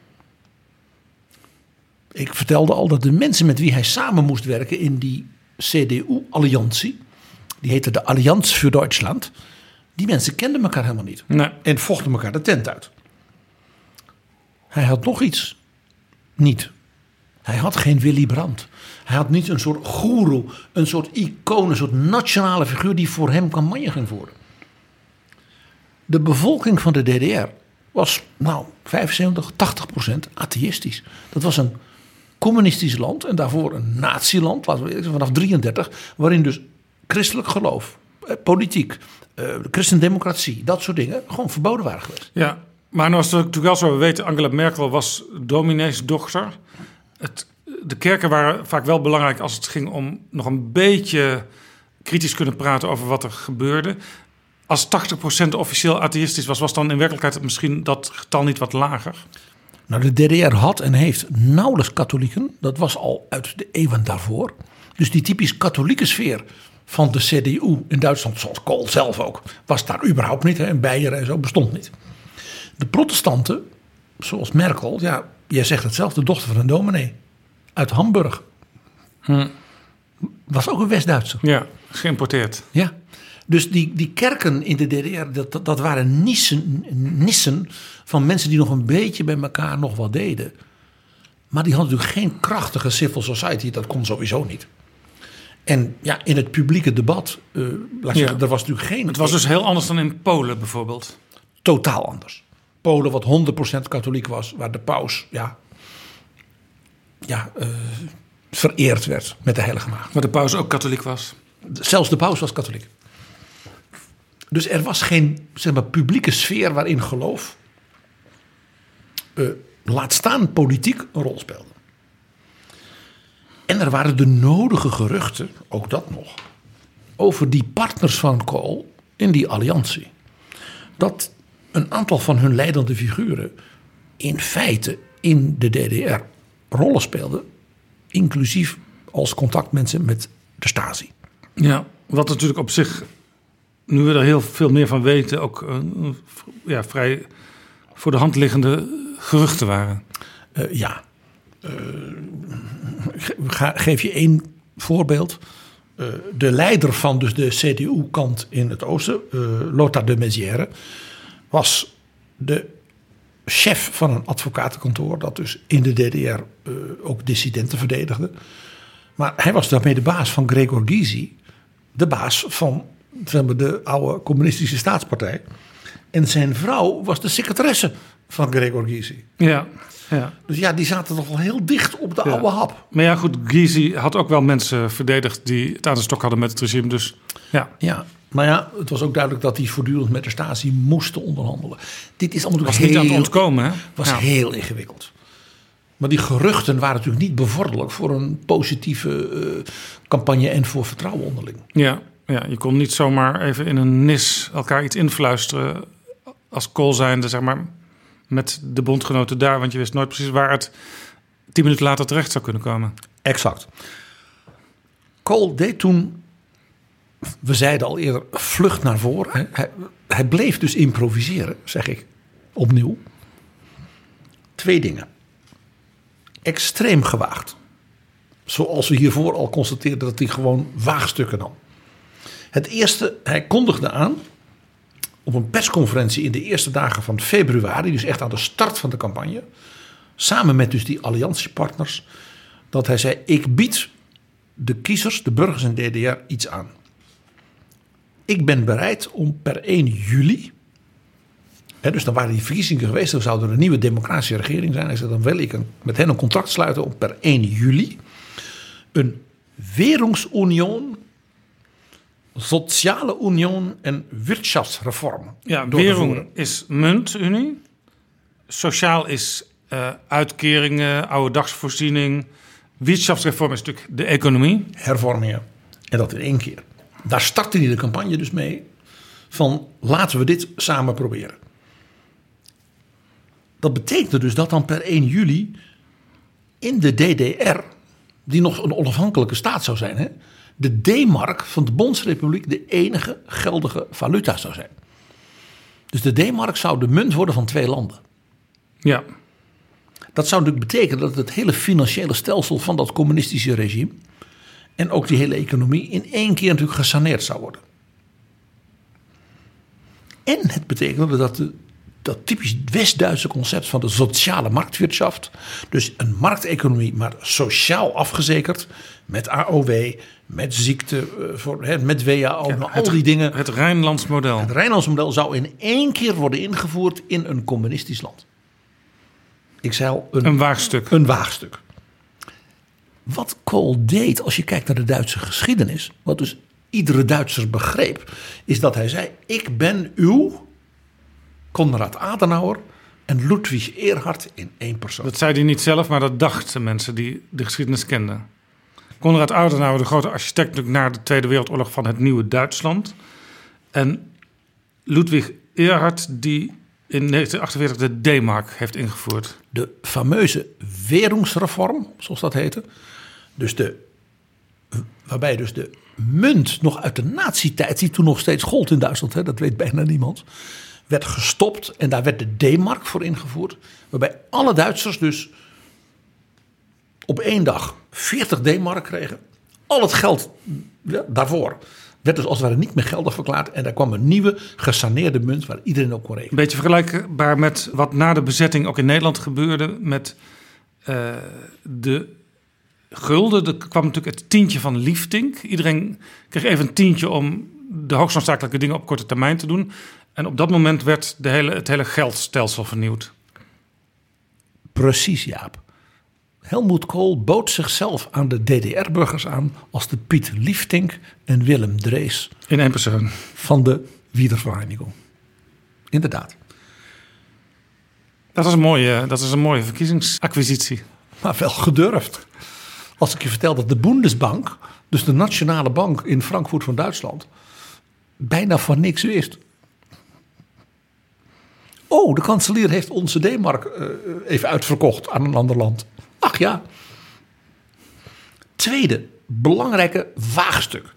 [SPEAKER 6] Ik vertelde al dat de mensen met wie hij samen moest werken in die CDU-alliantie, die heette de Allianz für Deutschland, die mensen kenden elkaar helemaal niet.
[SPEAKER 5] Nee.
[SPEAKER 6] En vochten elkaar de tent uit. Hij had nog iets niet. Hij had geen Willy Brandt. Hij had niet een soort goeroe, een soort icoon, een soort nationale figuur die voor hem campagne ging voeren. De bevolking van de DDR was 75-80% atheïstisch. Dat was een communistisch land en daarvoor een natieland, vanaf 33, waarin dus christelijk geloof, politiek, christendemocratie, dat soort dingen gewoon verboden waren geweest.
[SPEAKER 5] Ja, maar nou was het natuurlijk wel zo, we weten, Angela Merkel was domineesdochter. De kerken waren vaak wel belangrijk als het ging om nog een beetje kritisch kunnen praten over wat er gebeurde. Als 80% officieel atheïstisch was dan in werkelijkheid misschien dat getal niet wat lager?
[SPEAKER 6] Nou, de DDR had en heeft nauwelijks katholieken. Dat was al uit de eeuwen daarvoor. Dus die typisch katholieke sfeer van de CDU in Duitsland, zoals Kohl zelf ook, was daar überhaupt niet. En Beieren en zo bestond niet. De protestanten, zoals Merkel, ja, jij zegt het zelf, de dochter van een dominee uit Hamburg. Was ook een West-Duitser.
[SPEAKER 5] Ja, geïmporteerd.
[SPEAKER 6] Ja. Dus die kerken in de DDR, dat waren nissen van mensen die nog een beetje bij elkaar nog wat deden. Maar die hadden natuurlijk geen krachtige civil society, dat kon sowieso niet. En ja, in het publieke debat, zeggen, er was natuurlijk geen...
[SPEAKER 5] Het was dus heel anders dan in Polen bijvoorbeeld.
[SPEAKER 6] Totaal anders. Polen wat 100% katholiek was, waar de paus vereerd werd met de heilige maagd.
[SPEAKER 5] Maar de paus ook katholiek was.
[SPEAKER 6] Zelfs de paus was katholiek. Dus er was geen, zeg maar, publieke sfeer waarin geloof, laat staan politiek, een rol speelde. En er waren de nodige geruchten, ook dat nog, over die partners van Kohl in die alliantie. Dat een aantal van hun leidende figuren in feite in de DDR rollen speelden, inclusief als contactmensen met de Stasi.
[SPEAKER 5] Ja, wat natuurlijk op zich, nu we er heel veel meer van weten, ook vrij voor de hand liggende geruchten waren. Geef je één voorbeeld. De leider van dus de CDU-kant in het oosten, Lothar de Maizière, was de chef van een advocatenkantoor dat dus in de DDR ook dissidenten verdedigde. Maar hij was daarmee de baas van Gregor Gysi, de baas van de oude communistische staatspartij. En zijn vrouw was de secretaresse van Gregor Gysi. Ja. Dus ja, die zaten toch wel heel dicht op de oude hap. Maar ja, goed, Gysi had ook wel mensen verdedigd die het aan de stok hadden met het regime. Dus
[SPEAKER 6] ja. Maar ja, het was ook duidelijk dat die voortdurend met de Stasi moesten onderhandelen. Dit is allemaal
[SPEAKER 5] was niet aan het ontkomen, hè?
[SPEAKER 6] Was heel ingewikkeld. Maar die geruchten waren natuurlijk niet bevorderlijk voor een positieve campagne en voor vertrouwen onderling.
[SPEAKER 5] Ja, je kon niet zomaar even in een nis elkaar iets influisteren als Kohl zijnde, zeg maar, met de bondgenoten daar. Want je wist nooit precies waar het 10 minuten later terecht zou kunnen komen.
[SPEAKER 6] Exact. Kohl deed toen, we zeiden al eerder, vlucht naar voren. Hij bleef dus improviseren, zeg ik opnieuw. 2 dingen. Extreem gewaagd. Zoals we hiervoor al constateerden dat hij gewoon waagstukken nam. Het eerste, hij kondigde aan op een persconferentie in de eerste dagen van februari, dus echt aan de start van de campagne, samen met dus die alliantiepartners, dat hij zei: ik bied de kiezers, de burgers in de DDR iets aan. Ik ben bereid om per 1 juli, dus dan waren die verkiezingen geweest, dan zou er een nieuwe democratische regering zijn. Hij zei: dan wil ik met hen een contract sluiten om per 1 juli een Währungsunion, Sociale Union en Wirtschaftsreform.
[SPEAKER 5] Ja, Währung is muntunie. Sociaal is uitkeringen, ouderdagsvoorziening. Wirtschaftsreform is natuurlijk de economie.
[SPEAKER 6] Hervormingen. En dat in 1 keer. Daar startte hij de campagne dus mee van laten we dit samen proberen. Dat betekende dus dat dan per 1 juli in de DDR, die nog een onafhankelijke staat zou zijn, hè, de D-mark van de Bondsrepubliek de enige geldige valuta zou zijn. Dus de D-mark zou de munt worden van 2 landen.
[SPEAKER 5] Ja.
[SPEAKER 6] Dat zou natuurlijk betekenen dat het hele financiële stelsel van dat communistische regime en ook die hele economie in 1 keer natuurlijk gesaneerd zou worden. En het betekende dat de dat typisch West-Duitse concept van de sociale marktwirtschaft. Dus een markteconomie, maar sociaal afgezekerd. Met AOW, met ziekte, met WAO, al die dingen.
[SPEAKER 5] Het Rijnlands model.
[SPEAKER 6] Het Rijnlands model zou in 1 keer worden ingevoerd in een communistisch land. Ik zei al,
[SPEAKER 5] een waagstuk.
[SPEAKER 6] Een waagstuk. Wat Kohl deed, als je kijkt naar de Duitse geschiedenis, wat dus iedere Duitser begreep, is dat hij zei: ik ben uw Konrad Adenauer en Ludwig Erhard in 1 persoon.
[SPEAKER 5] Dat zei hij niet zelf, maar dat dachten mensen die de geschiedenis kenden. Konrad Adenauer, de grote architect natuurlijk na de Tweede Wereldoorlog van het nieuwe Duitsland. En Ludwig Erhard, die in 1948 de D-mark heeft ingevoerd.
[SPEAKER 6] De fameuze Währungsreform, zoals dat heette. Dus waarbij dus de munt nog uit de nazi-tijd, die toen nog steeds gold in Duitsland, dat weet bijna niemand, werd gestopt en daar werd de D-mark voor ingevoerd. Waarbij alle Duitsers dus op 1 dag 40 D-mark kregen. Al het geld daarvoor werd dus als het ware niet meer geldig verklaard. En daar kwam een nieuwe gesaneerde munt waar iedereen op kon rekenen.
[SPEAKER 5] Een beetje vergelijkbaar met wat na de bezetting ook in Nederland gebeurde met de gulden. Er kwam natuurlijk het tientje van Liefdink. Iedereen kreeg even een tientje om de hoogst noodzakelijke dingen op korte termijn te doen. En op dat moment werd het hele geldstelsel vernieuwd.
[SPEAKER 6] Precies, Jaap. Helmut Kohl bood zichzelf aan de DDR-burgers aan als de Piet Liefdink en Willem Drees.
[SPEAKER 5] In 1 persoon.
[SPEAKER 6] Van de Wiedervereinigung. Inderdaad.
[SPEAKER 5] Dat is een mooie verkiezingsacquisitie.
[SPEAKER 6] Maar wel gedurfd. Als ik je vertel dat de Bundesbank, dus de nationale bank in Frankfurt van Duitsland, bijna van niks wist. Oh, de kanselier heeft onze D-mark even uitverkocht aan een ander land. Ach ja. Tweede belangrijke waagstuk.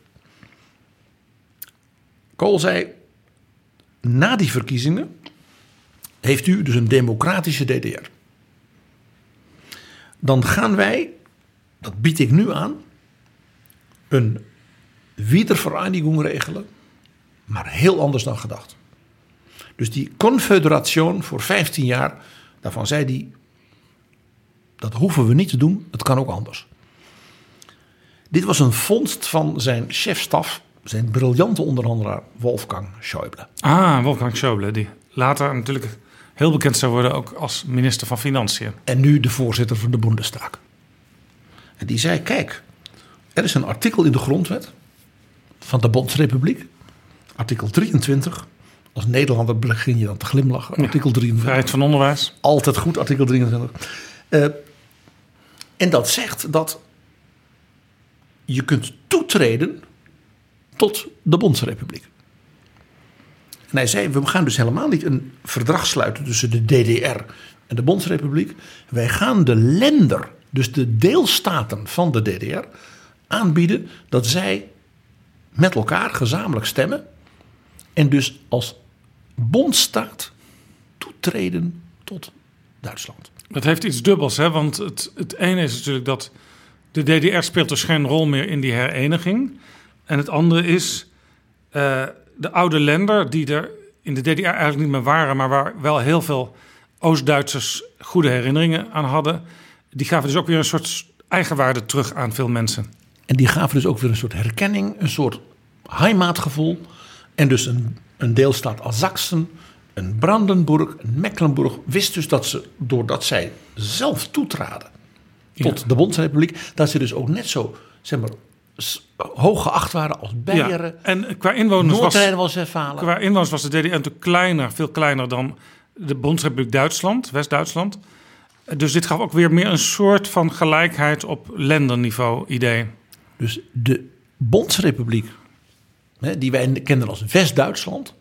[SPEAKER 6] Kohl zei: na die verkiezingen heeft u dus een democratische DDR. Dan gaan wij, dat bied ik nu aan, een Wiedervereinigung regelen, maar heel anders dan gedacht. Dus die confederation voor 15 jaar, daarvan zei hij: dat hoeven we niet te doen, het kan ook anders. Dit was een vondst van zijn chefstaf, zijn briljante onderhandelaar Wolfgang Schäuble.
[SPEAKER 5] Ah, Wolfgang Schäuble, die later natuurlijk heel bekend zou worden ook als minister van Financiën.
[SPEAKER 6] En nu de voorzitter van de Bundestag. En die zei: kijk, er is een artikel in de grondwet van de Bondsrepubliek, artikel 23. Als Nederlander begin je dan te glimlachen. Artikel 23.
[SPEAKER 5] Vrijheid van onderwijs.
[SPEAKER 6] Altijd goed, artikel 23. En dat zegt dat je kunt toetreden tot de Bondsrepubliek. En hij zei: we gaan dus helemaal niet een verdrag sluiten tussen de DDR en de Bondsrepubliek. Wij gaan de lender, dus de deelstaten van de DDR, aanbieden dat zij met elkaar gezamenlijk stemmen. En dus als bondstaat toetreden tot Duitsland.
[SPEAKER 5] Dat heeft iets dubbels, hè? Want het ene is natuurlijk dat de DDR speelt dus geen rol meer in die hereniging. En het andere is de oude lender die er in de DDR eigenlijk niet meer waren, maar waar wel heel veel Oost-Duitsers goede herinneringen aan hadden. Die gaven dus ook weer een soort eigenwaarde terug aan veel mensen.
[SPEAKER 6] En die gaven dus ook weer een soort herkenning, een soort heimatgevoel. En dus een deelstaat als Sachsen, een Brandenburg, een Mecklenburg wist dus dat ze, doordat zij zelf toetraden tot de Bondsrepubliek, dat ze dus ook net zo, zeg maar, hoog geacht waren als Beieren.
[SPEAKER 5] Ja, en qua inwoners was de DDR natuurlijk kleiner, veel kleiner dan de Bondsrepubliek Duitsland, West-Duitsland. Dus dit gaf ook weer meer een soort van gelijkheid op lenderniveau idee.
[SPEAKER 6] Dus de Bondsrepubliek, die wij kennen als West-Duitsland,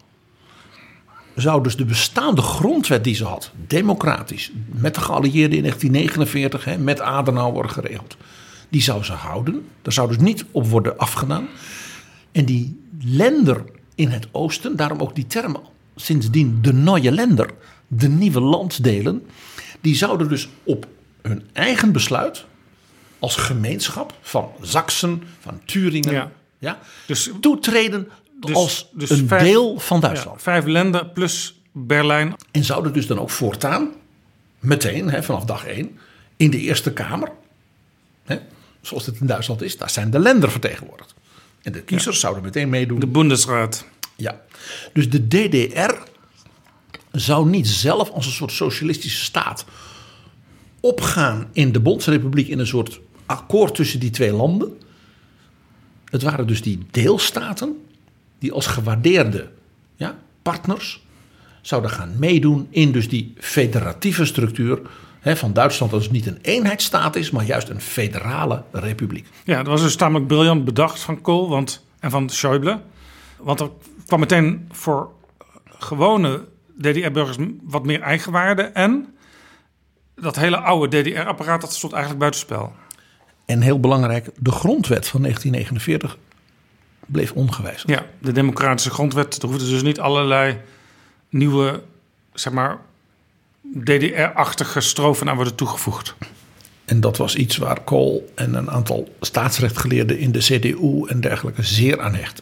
[SPEAKER 6] zou dus de bestaande grondwet die ze had, democratisch, met de geallieerden in 1949, met Adenauer geregeld, die zou ze houden. Daar zou dus niet op worden afgedaan. En die lender in het oosten, daarom ook die term sindsdien de neue Länder, de nieuwe landsdelen, die zouden dus op hun eigen besluit als gemeenschap van Sachsen, van Thüringen, dus toetreden als een deel van Duitsland.
[SPEAKER 5] 5 landen plus Berlijn.
[SPEAKER 6] En zouden dus dan ook voortaan, meteen, vanaf dag 1, in de Eerste Kamer, zoals het in Duitsland is, daar zijn de Länder vertegenwoordigd. En de kiezers zouden meteen meedoen.
[SPEAKER 5] De Bundesraad.
[SPEAKER 6] Ja, dus de DDR zou niet zelf als een soort socialistische staat opgaan in de Bondsrepubliek in een soort akkoord tussen die twee landen. Het waren dus die deelstaten die als gewaardeerde partners zouden gaan meedoen in dus die federatieve structuur van Duitsland, dat dus niet een eenheidsstaat is, maar juist een federale republiek.
[SPEAKER 5] Ja, dat was dus tamelijk briljant bedacht van Kohl en van Schäuble. Want er kwam meteen voor gewone DDR-burgers wat meer eigenwaarde. En dat hele oude DDR-apparaat, dat stond eigenlijk buitenspel.
[SPEAKER 6] En heel belangrijk, de grondwet van 1949 bleef ongewijzigd.
[SPEAKER 5] Ja, de democratische grondwet. Er hoefden dus niet allerlei nieuwe, zeg maar, DDR-achtige strofen aan worden toegevoegd.
[SPEAKER 6] En dat was iets waar Kohl en een aantal staatsrechtgeleerden in de CDU en dergelijke zeer aan hechten.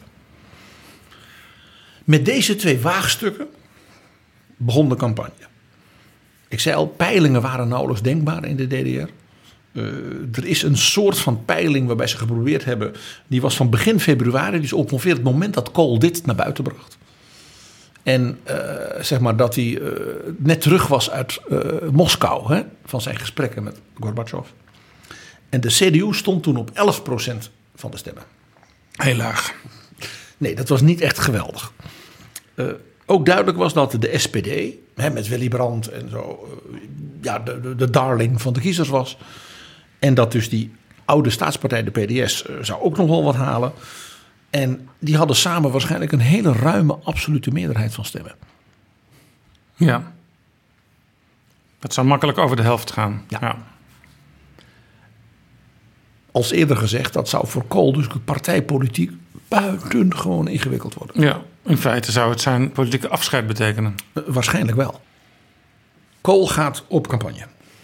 [SPEAKER 6] Met deze twee waagstukken begon de campagne. Ik zei al, peilingen waren nauwelijks denkbaar in de DDR. Er is een soort van peiling waarbij ze geprobeerd hebben. Die was van begin februari, dus ongeveer het moment dat Kohl dit naar buiten bracht. En zeg maar dat hij net terug was uit Moskou, van zijn gesprekken met Gorbachev. En de CDU stond toen op 11% van de stemmen.
[SPEAKER 5] Heel laag.
[SPEAKER 6] Nee, dat was niet echt geweldig. Ook duidelijk was dat de SPD, met Willy Brandt en zo, de darling van de kiezers was. En dat dus die oude staatspartij, de PDS, zou ook nog wel wat halen. En die hadden samen waarschijnlijk een hele ruime absolute meerderheid van stemmen.
[SPEAKER 5] Ja. Dat zou makkelijk over de helft gaan. Ja.
[SPEAKER 6] Als eerder gezegd, dat zou voor Kohl dus partijpolitiek buitengewoon ingewikkeld worden.
[SPEAKER 5] Ja, in feite zou het zijn politieke afscheid betekenen.
[SPEAKER 6] Waarschijnlijk wel. Kohl gaat op campagne.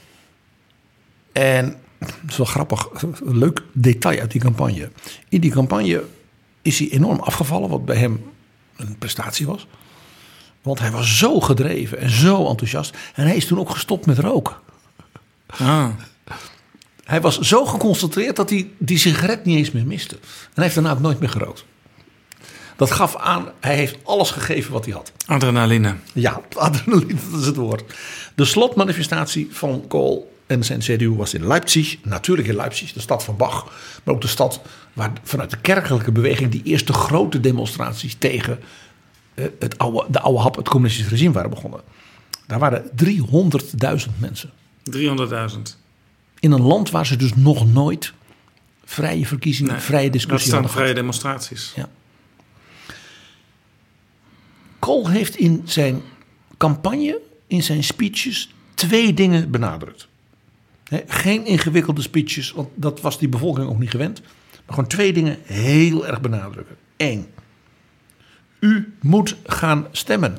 [SPEAKER 6] En het is wel grappig, een leuk detail uit die campagne. In die campagne is hij enorm afgevallen, wat bij hem een prestatie was. Want hij was zo gedreven en zo enthousiast. En hij is toen ook gestopt met roken.
[SPEAKER 5] Ah.
[SPEAKER 6] Hij was zo geconcentreerd dat hij die sigaret niet eens meer miste. En hij heeft daarna ook nooit meer gerookt. Dat gaf aan, hij heeft alles gegeven wat hij had.
[SPEAKER 5] Adrenaline.
[SPEAKER 6] Ja, adrenaline, dat is het woord. De slotmanifestatie van Kohl en zijn CDU was in Leipzig. Natuurlijk in Leipzig, de stad van Bach. Maar ook de stad waar vanuit de kerkelijke beweging die eerste grote demonstraties tegen de oude hap, het communistische regime waren begonnen. Daar waren 300.000 mensen.
[SPEAKER 5] 300.000.
[SPEAKER 6] In een land waar ze dus nog nooit vrije verkiezingen, vrije discussie hadden gehad.
[SPEAKER 5] Vrije demonstraties.
[SPEAKER 6] Ja. Kohl heeft in zijn campagne, in zijn speeches, 2 dingen benadrukt. Geen ingewikkelde speeches, want dat was die bevolking ook niet gewend. Maar gewoon 2 dingen heel erg benadrukken. 1. U moet gaan stemmen.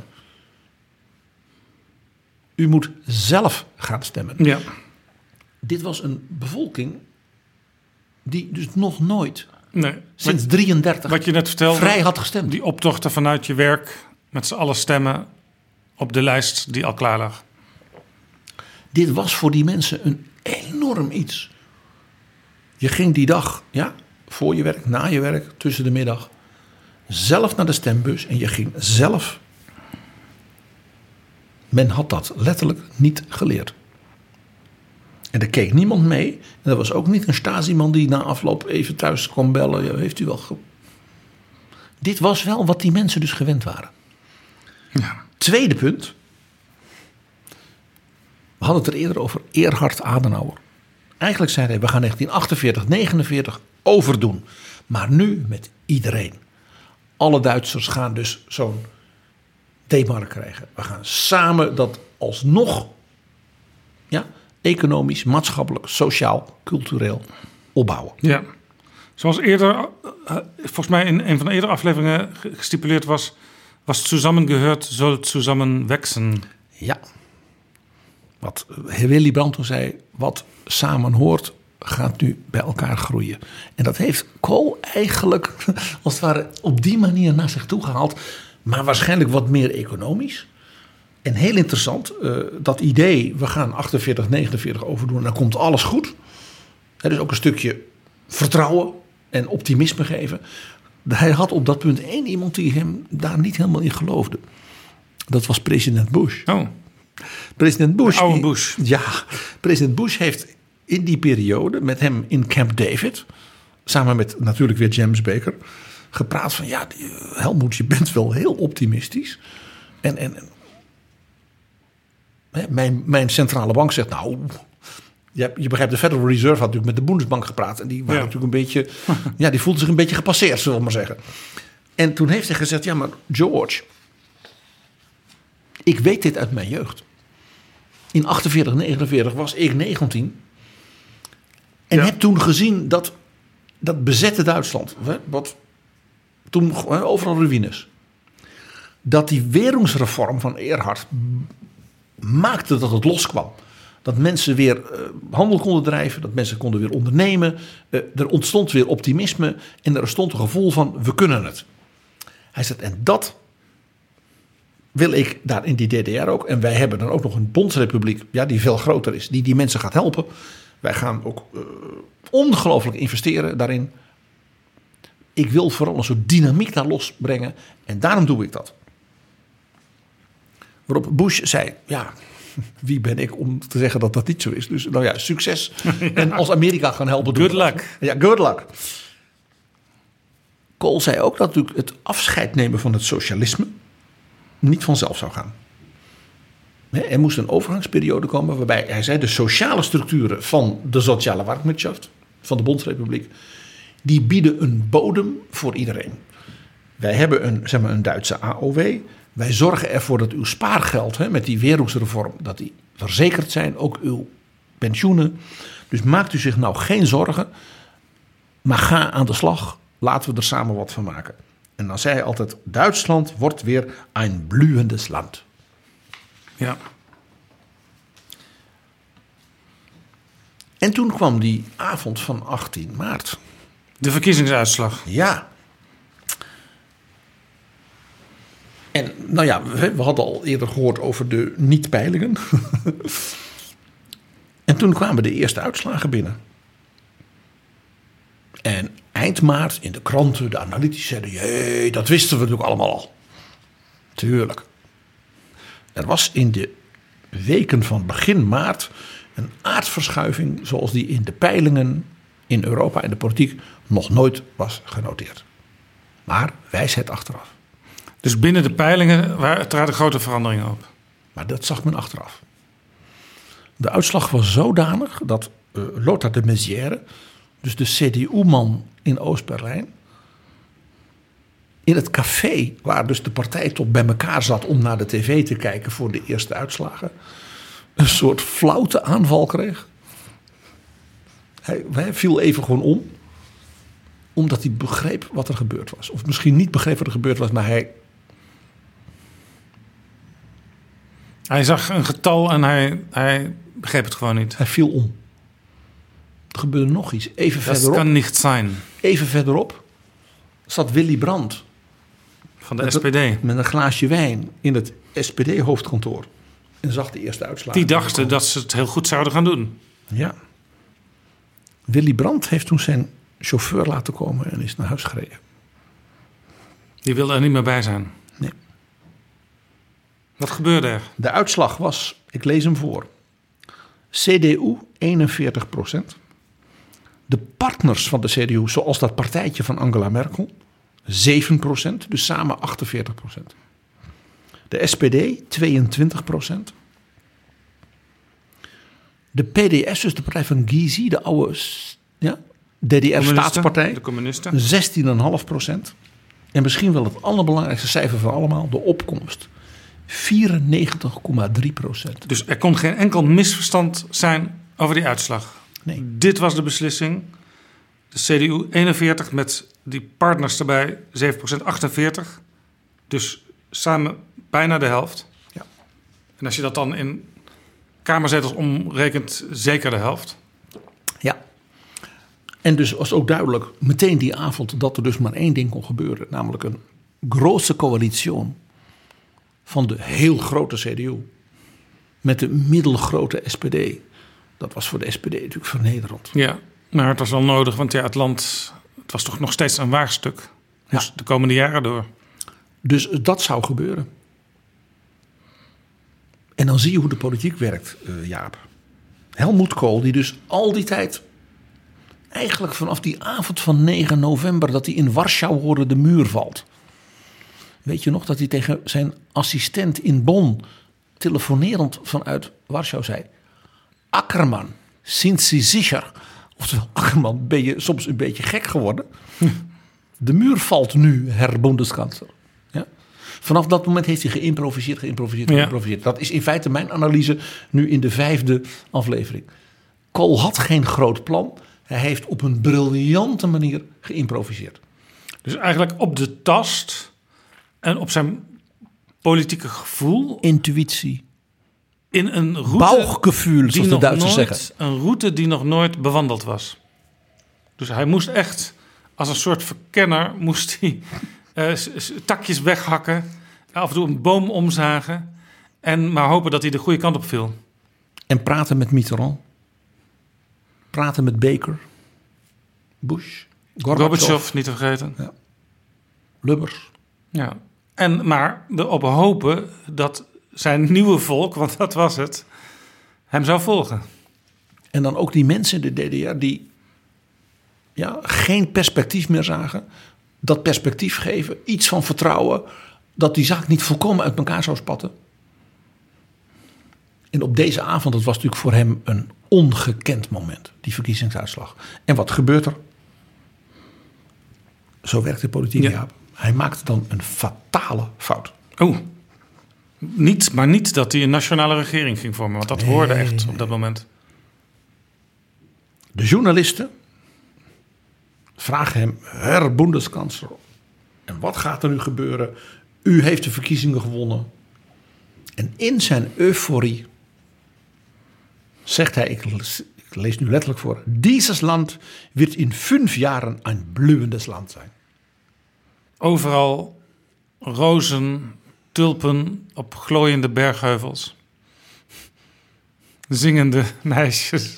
[SPEAKER 6] U moet zelf gaan stemmen.
[SPEAKER 5] Ja.
[SPEAKER 6] Dit was een bevolking die dus nog nooit
[SPEAKER 5] Nee.
[SPEAKER 6] sinds 33
[SPEAKER 5] wat je net vertelde,
[SPEAKER 6] vrij had gestemd.
[SPEAKER 5] Die optochten vanuit je werk met z'n allen stemmen op de lijst die al klaar lag.
[SPEAKER 6] Dit was voor die mensen een enorm iets. Je ging die dag, voor je werk, na je werk, tussen de middag, zelf naar de stembus en je ging zelf. Men had dat letterlijk niet geleerd. En er keek niemand mee. En er was ook niet een Stasi-man die na afloop even thuis kwam bellen. Ja, heeft u wel Dit was wel wat die mensen dus gewend waren.
[SPEAKER 5] Ja.
[SPEAKER 6] Tweede punt. We hadden het er eerder over Erhard Adenauer. Eigenlijk zei hij, we gaan 1948, 49 overdoen. Maar nu met iedereen. Alle Duitsers gaan dus zo'n D-mark krijgen. We gaan samen dat alsnog economisch, maatschappelijk, sociaal, cultureel opbouwen.
[SPEAKER 5] Ja. Zoals eerder, volgens mij in een van de eerdere afleveringen gestipuleerd was zusammengehört soll zusammen wachsen.
[SPEAKER 6] Ja. Wat Willy Brandt toen zei, wat samen hoort, gaat nu bij elkaar groeien. En dat heeft Kohl eigenlijk, als het ware, op die manier naar zich toe gehaald. Maar waarschijnlijk wat meer economisch. En heel interessant, dat idee, we gaan 48, 49 overdoen en dan komt alles goed. Dus ook een stukje vertrouwen en optimisme geven. Hij had op dat punt één iemand die hem daar niet helemaal in geloofde. Dat was president Bush.
[SPEAKER 5] Oh.
[SPEAKER 6] President Bush.
[SPEAKER 5] Oude Bush.
[SPEAKER 6] Ja, president Bush heeft in die periode met hem in Camp David, samen met natuurlijk weer James Baker, gepraat van ja, Helmoet, je bent wel heel optimistisch. En mijn centrale bank zegt nou, je begrijpt, de Federal Reserve had natuurlijk met de Bundesbank gepraat en die waren natuurlijk een beetje, ja, die voelden zich een beetje gepasseerd, zullen we maar zeggen. En toen heeft hij gezegd, ja, maar George, ik weet dit uit mijn jeugd. In 48, 49 was ik 19. En heb toen gezien dat bezette Duitsland, wat toen overal ruïnes, dat die Währungsreform van Erhard maakte dat het loskwam. Dat mensen weer handel konden drijven, dat mensen konden weer ondernemen. Er ontstond weer optimisme en er ontstond een gevoel van we kunnen het. Hij zegt, en dat wil ik daar in die DDR ook. En wij hebben dan ook nog een bondsrepubliek, ja, die veel groter is, die mensen gaat helpen. Wij gaan ook ongelooflijk investeren daarin. Ik wil vooral een soort dynamiek daar losbrengen en daarom doe ik dat. Waarop Bush zei, ja, wie ben ik om te zeggen dat dat niet zo is. Dus nou ja, succes. Ja. En als Amerika gaan helpen.
[SPEAKER 5] Good luck.
[SPEAKER 6] Ja, good luck. Kohl zei ook dat natuurlijk het afscheid nemen van het socialisme niet vanzelf zou gaan. Er moest een overgangsperiode komen waarbij, hij zei, de sociale structuren van de sociale marktwirtschaft, van de Bondsrepubliek, die bieden een bodem voor iedereen. Wij hebben een Duitse AOW. Wij zorgen ervoor dat uw spaargeld met die Währungsreform, dat die verzekerd zijn, ook uw pensioenen. Dus maakt u zich nou geen zorgen, maar ga aan de slag. Laten we er samen wat van maken. En dan zei hij altijd, Duitsland wordt weer een blühendes Land.
[SPEAKER 5] Ja.
[SPEAKER 6] En toen kwam die avond van 18 maart.
[SPEAKER 5] De verkiezingsuitslag.
[SPEAKER 6] Ja. En nou ja, we hadden al eerder gehoord over de niet-peilingen. En toen kwamen de eerste uitslagen binnen. En eind maart in de kranten, de analytici zeiden, jee, dat wisten we natuurlijk allemaal al. Tuurlijk. Er was in de weken van begin maart een aardverschuiving zoals die in de peilingen in Europa en de politiek nog nooit was genoteerd. Maar wijsheid achteraf.
[SPEAKER 5] Dus binnen de peilingen traden grote veranderingen op.
[SPEAKER 6] Maar dat zag men achteraf. De uitslag was zodanig dat Lothar de Maizière, dus de CDU-man in Oost-Berlijn, in het café waar dus de partijtop bij elkaar zat om naar de tv te kijken voor de eerste uitslagen, een soort flauwte aanval kreeg. Hij viel even gewoon om, omdat hij begreep wat er gebeurd was. Of misschien niet begreep wat er gebeurd was, maar
[SPEAKER 5] hij zag een getal en hij begreep het gewoon niet.
[SPEAKER 6] Hij viel om. Er gebeurde nog iets. Even
[SPEAKER 5] dat
[SPEAKER 6] verderop.
[SPEAKER 5] Kan niet zijn.
[SPEAKER 6] Even verderop zat Willy Brandt.
[SPEAKER 5] Van de SPD.
[SPEAKER 6] Met een glaasje wijn in het SPD-hoofdkantoor. En zag de eerste uitslagen.
[SPEAKER 5] Die dachten dat ze het heel goed zouden gaan doen.
[SPEAKER 6] Ja. Willy Brandt heeft toen zijn chauffeur laten komen en is naar huis gereden.
[SPEAKER 5] Die wilde er niet meer bij zijn.
[SPEAKER 6] Nee.
[SPEAKER 5] Wat gebeurde er?
[SPEAKER 6] De uitslag was, ik lees hem voor. CDU 41%. De partners van de CDU, zoals dat partijtje van Angela Merkel, 7%. Dus samen 48%. De SPD 22%. De PDS, dus de partij van Gysi, de oude DDR-staatspartij,
[SPEAKER 5] de communisten.
[SPEAKER 6] 16,5%. En misschien wel het allerbelangrijkste cijfer van allemaal, de opkomst. 94,3%.
[SPEAKER 5] Dus er kon geen enkel misverstand zijn over die uitslag.
[SPEAKER 6] Nee.
[SPEAKER 5] Dit was de beslissing. De CDU 41 met die partners erbij 7%, 48. Dus samen bijna de helft.
[SPEAKER 6] Ja.
[SPEAKER 5] En als je dat dan in kamerzetels omrekent, zeker de helft.
[SPEAKER 6] Ja. En dus was ook duidelijk meteen die avond dat er dus maar één ding kon gebeuren. Namelijk een grote coalitie van de heel grote CDU met de middelgrote SPD. Dat was voor de SPD natuurlijk vernederend.
[SPEAKER 5] Ja, maar het was wel nodig, want het land, het was toch nog steeds een waagstuk. Dus de komende jaren door.
[SPEAKER 6] Dus dat zou gebeuren. En dan zie je hoe de politiek werkt, Jaap. Helmut Kohl, die dus al die tijd, eigenlijk vanaf die avond van 9 november... dat hij in Warschau hoorde de muur valt. Weet je nog dat hij tegen zijn assistent in Bonn, telefonerend vanuit Warschau zei: Ackermann, sind Sie sicher? Oftewel, Ackermann, ben je soms een beetje gek geworden? De muur valt nu, Herr Bundeskanzler. Ja? Vanaf dat moment heeft hij geïmproviseerd. Dat is in feite mijn analyse nu in de 5e aflevering. Kohl had geen groot plan. Hij heeft op een briljante manier geïmproviseerd.
[SPEAKER 5] Dus eigenlijk op de tast en op zijn politieke gevoel.
[SPEAKER 6] Intuïtie.
[SPEAKER 5] In een route.
[SPEAKER 6] Bauchgevoel, zoals de Duitsers zeggen.
[SPEAKER 5] Een route die nog nooit bewandeld was. Dus hij moest echt, als een soort verkenner, moest hij takjes weghakken. Af en toe een boom omzagen. En maar hopen dat hij de goede kant op viel.
[SPEAKER 6] En praten met Mitterrand. Praten met Baker. Bush.
[SPEAKER 5] Gorbachev, niet te vergeten.
[SPEAKER 6] Ja. Lubbers.
[SPEAKER 5] Ja. Maar erop hopen dat zijn nieuwe volk, want dat was het, hem zou volgen.
[SPEAKER 6] En dan ook die mensen in de DDR die geen perspectief meer zagen. Dat perspectief geven, iets van vertrouwen, dat die zaak niet volkomen uit elkaar zou spatten. En op deze avond, dat was natuurlijk voor hem een ongekend moment, die verkiezingsuitslag. En wat gebeurt er? Zo werkt de politiek, Jaap. Hij maakt dan een fatale fout.
[SPEAKER 5] Oh, niet dat hij een nationale regering ging vormen, want dat hoorde echt op dat moment.
[SPEAKER 6] De journalisten vragen hem: Herr Bundeskanzler, en wat gaat er nu gebeuren? U heeft de verkiezingen gewonnen. En in zijn euforie zegt hij, ik lees nu letterlijk voor: Dieses Land wird in 5 Jahren ein blühendes Land zijn.
[SPEAKER 5] Overal rozen, tulpen op glooiende bergheuvels. Zingende meisjes.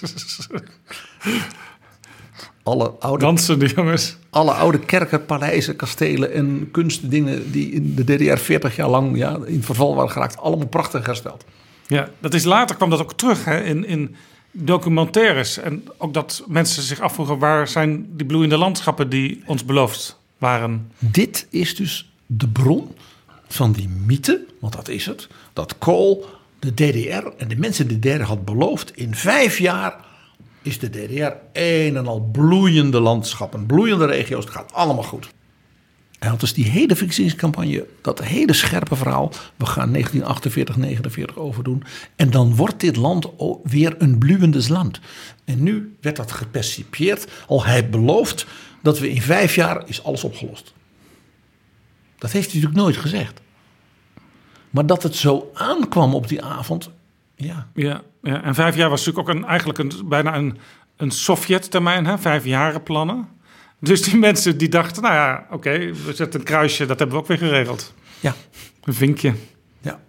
[SPEAKER 5] Dansende jongens.
[SPEAKER 6] Alle oude kerken, paleizen, kastelen en kunstdingen die in de DDR 40 jaar lang in verval waren geraakt. Allemaal prachtig hersteld.
[SPEAKER 5] Ja, later kwam dat ook terug in documentaires. En ook dat mensen zich afvroegen: waar zijn die bloeiende landschappen die ons beloofd waren?
[SPEAKER 6] Dit is dus de bron van die mythe, want dat is het, dat Kohl de DDR en de mensen in de DDR had beloofd: in 5 jaar is de DDR een en al bloeiende landschappen, bloeiende regio's, het gaat allemaal goed. Hij had dus die hele verkiezingscampagne, dat hele scherpe verhaal: we gaan 1948, 49 overdoen en dan wordt dit land weer een bloeiendes land. En nu werd dat gepercipieerd, al hij belooft dat we in 5 jaar is alles opgelost. Dat heeft hij natuurlijk nooit gezegd. Maar dat het zo aankwam op die avond,
[SPEAKER 5] Ja, en 5 jaar was natuurlijk ook bijna een Sovjet-termijn, 5 jaren plannen. Dus die mensen die dachten: oké, we zetten een kruisje, dat hebben we ook weer geregeld.
[SPEAKER 6] Ja.
[SPEAKER 5] Een vinkje.
[SPEAKER 6] Ja.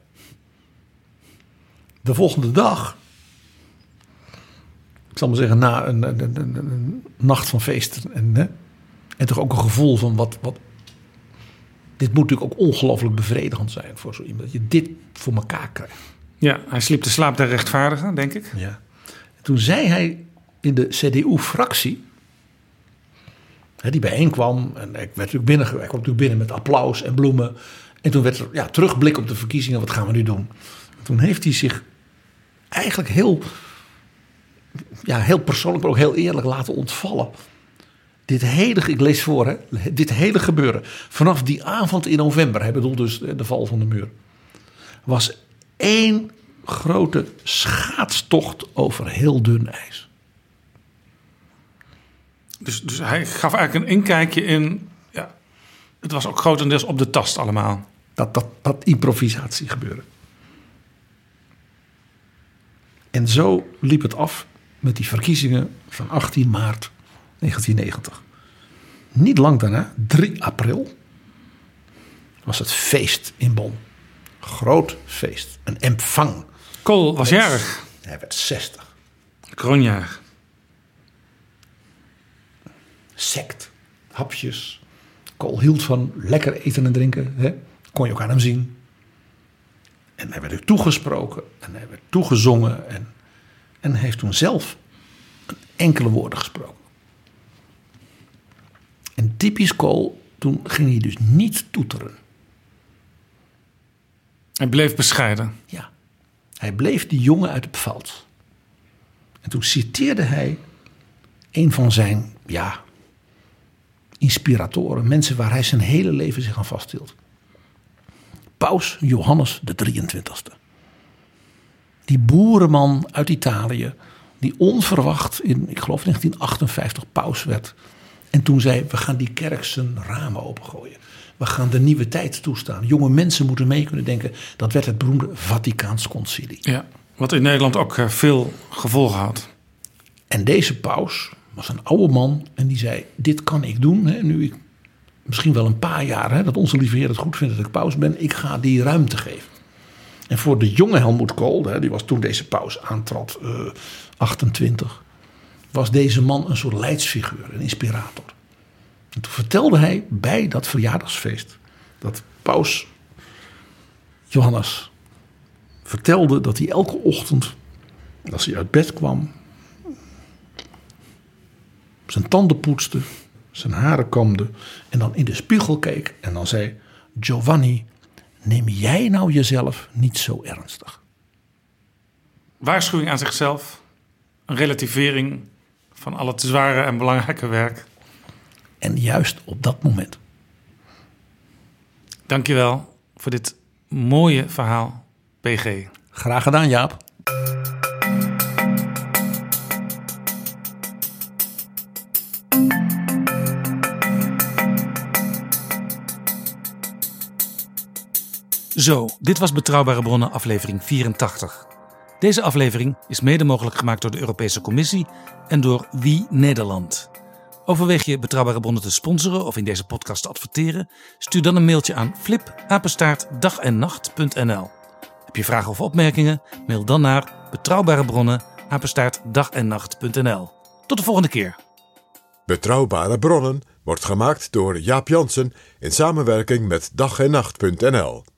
[SPEAKER 6] De volgende dag, ik zal maar zeggen, na een nacht van feest en toch ook een gevoel van wat. Dit moet natuurlijk ook ongelooflijk bevredigend zijn voor zo iemand, dat je dit voor elkaar krijgt.
[SPEAKER 5] Ja, hij sliep de slaap der rechtvaardigen, denk ik.
[SPEAKER 6] Ja. En toen zei hij in de CDU-fractie, die bijeenkwam, en ik kwam natuurlijk binnen met applaus en bloemen. En toen werd er terugblik op de verkiezingen, wat gaan we nu doen? En toen heeft hij zich eigenlijk heel persoonlijk, maar ook heel eerlijk laten ontvallen. Ik lees voor, dit hele gebeuren vanaf die avond in november, hij bedoelt dus de val van de muur, was 1 grote schaatstocht over heel dun ijs.
[SPEAKER 5] Dus hij gaf eigenlijk een inkijkje in. Ja, het was ook grotendeels op de tast allemaal.
[SPEAKER 6] Dat improvisatie gebeuren. En zo liep het af met die verkiezingen van 18 maart 1990. Niet lang daarna, 3 april, was het feest in Bonn. Groot feest. Een empvang.
[SPEAKER 5] Kool was jarig.
[SPEAKER 6] Hij werd 60.
[SPEAKER 5] Kroonjaar.
[SPEAKER 6] Sect. Hapjes. Kool hield van lekker eten en drinken. Hè? Kon je ook aan hem zien. En hij werd ook toegesproken. En hij werd toegezongen. En hij heeft toen zelf enkele woorden gesproken. En typisch Kool, toen ging hij dus niet toeteren.
[SPEAKER 5] Hij bleef bescheiden.
[SPEAKER 6] Ja, hij bleef die jongen uit het veld. En toen citeerde hij een van zijn, inspiratoren. Mensen waar hij zijn hele leven zich aan vasthield. Paus Johannes de 23e. Die boerenman uit Italië, die onverwacht in, ik geloof 1958 paus werd. En toen zei, we gaan die kerk zijn ramen opengooien. We gaan de nieuwe tijd toestaan. Jonge mensen moeten mee kunnen denken. Dat werd het beroemde Vaticaans Concilie.
[SPEAKER 5] Ja, wat in Nederland ook veel gevolgen had.
[SPEAKER 6] En deze paus was een oude man en die zei, dit kan ik doen. Hè, nu ik misschien wel een paar jaar, hè, dat onze lieve Heer het goed vindt dat ik paus ben. Ik ga die ruimte geven. En voor de jonge Helmut Kool, hè, die was toen deze paus aantrad, 28... was deze man een soort leidsfiguur, een inspirator. En toen vertelde hij bij dat verjaardagsfeest dat paus Johannes vertelde dat hij elke ochtend, als hij uit bed kwam, zijn tanden poetste, zijn haren kamde en dan in de spiegel keek en dan zei, Giovanni, neem jij nou jezelf niet zo ernstig?
[SPEAKER 5] Waarschuwing aan zichzelf, een relativering van al het zware en belangrijke werk.
[SPEAKER 6] En juist op dat moment.
[SPEAKER 5] Dankjewel voor dit mooie verhaal, PG.
[SPEAKER 6] Graag gedaan, Jaap.
[SPEAKER 5] Zo, dit was Betrouwbare Bronnen aflevering 84. Deze aflevering is mede mogelijk gemaakt door de Europese Commissie en door Wie Nederland. Overweeg je Betrouwbare Bronnen te sponsoren of in deze podcast te adverteren? Stuur dan een mailtje aan flip@dagennacht.nl. Heb je vragen of opmerkingen? Mail dan naar betrouwbarebronnen@dagennacht.nl. Tot de volgende keer.
[SPEAKER 4] Betrouwbare Bronnen wordt gemaakt door Jaap Jansen in samenwerking met dagennacht.nl.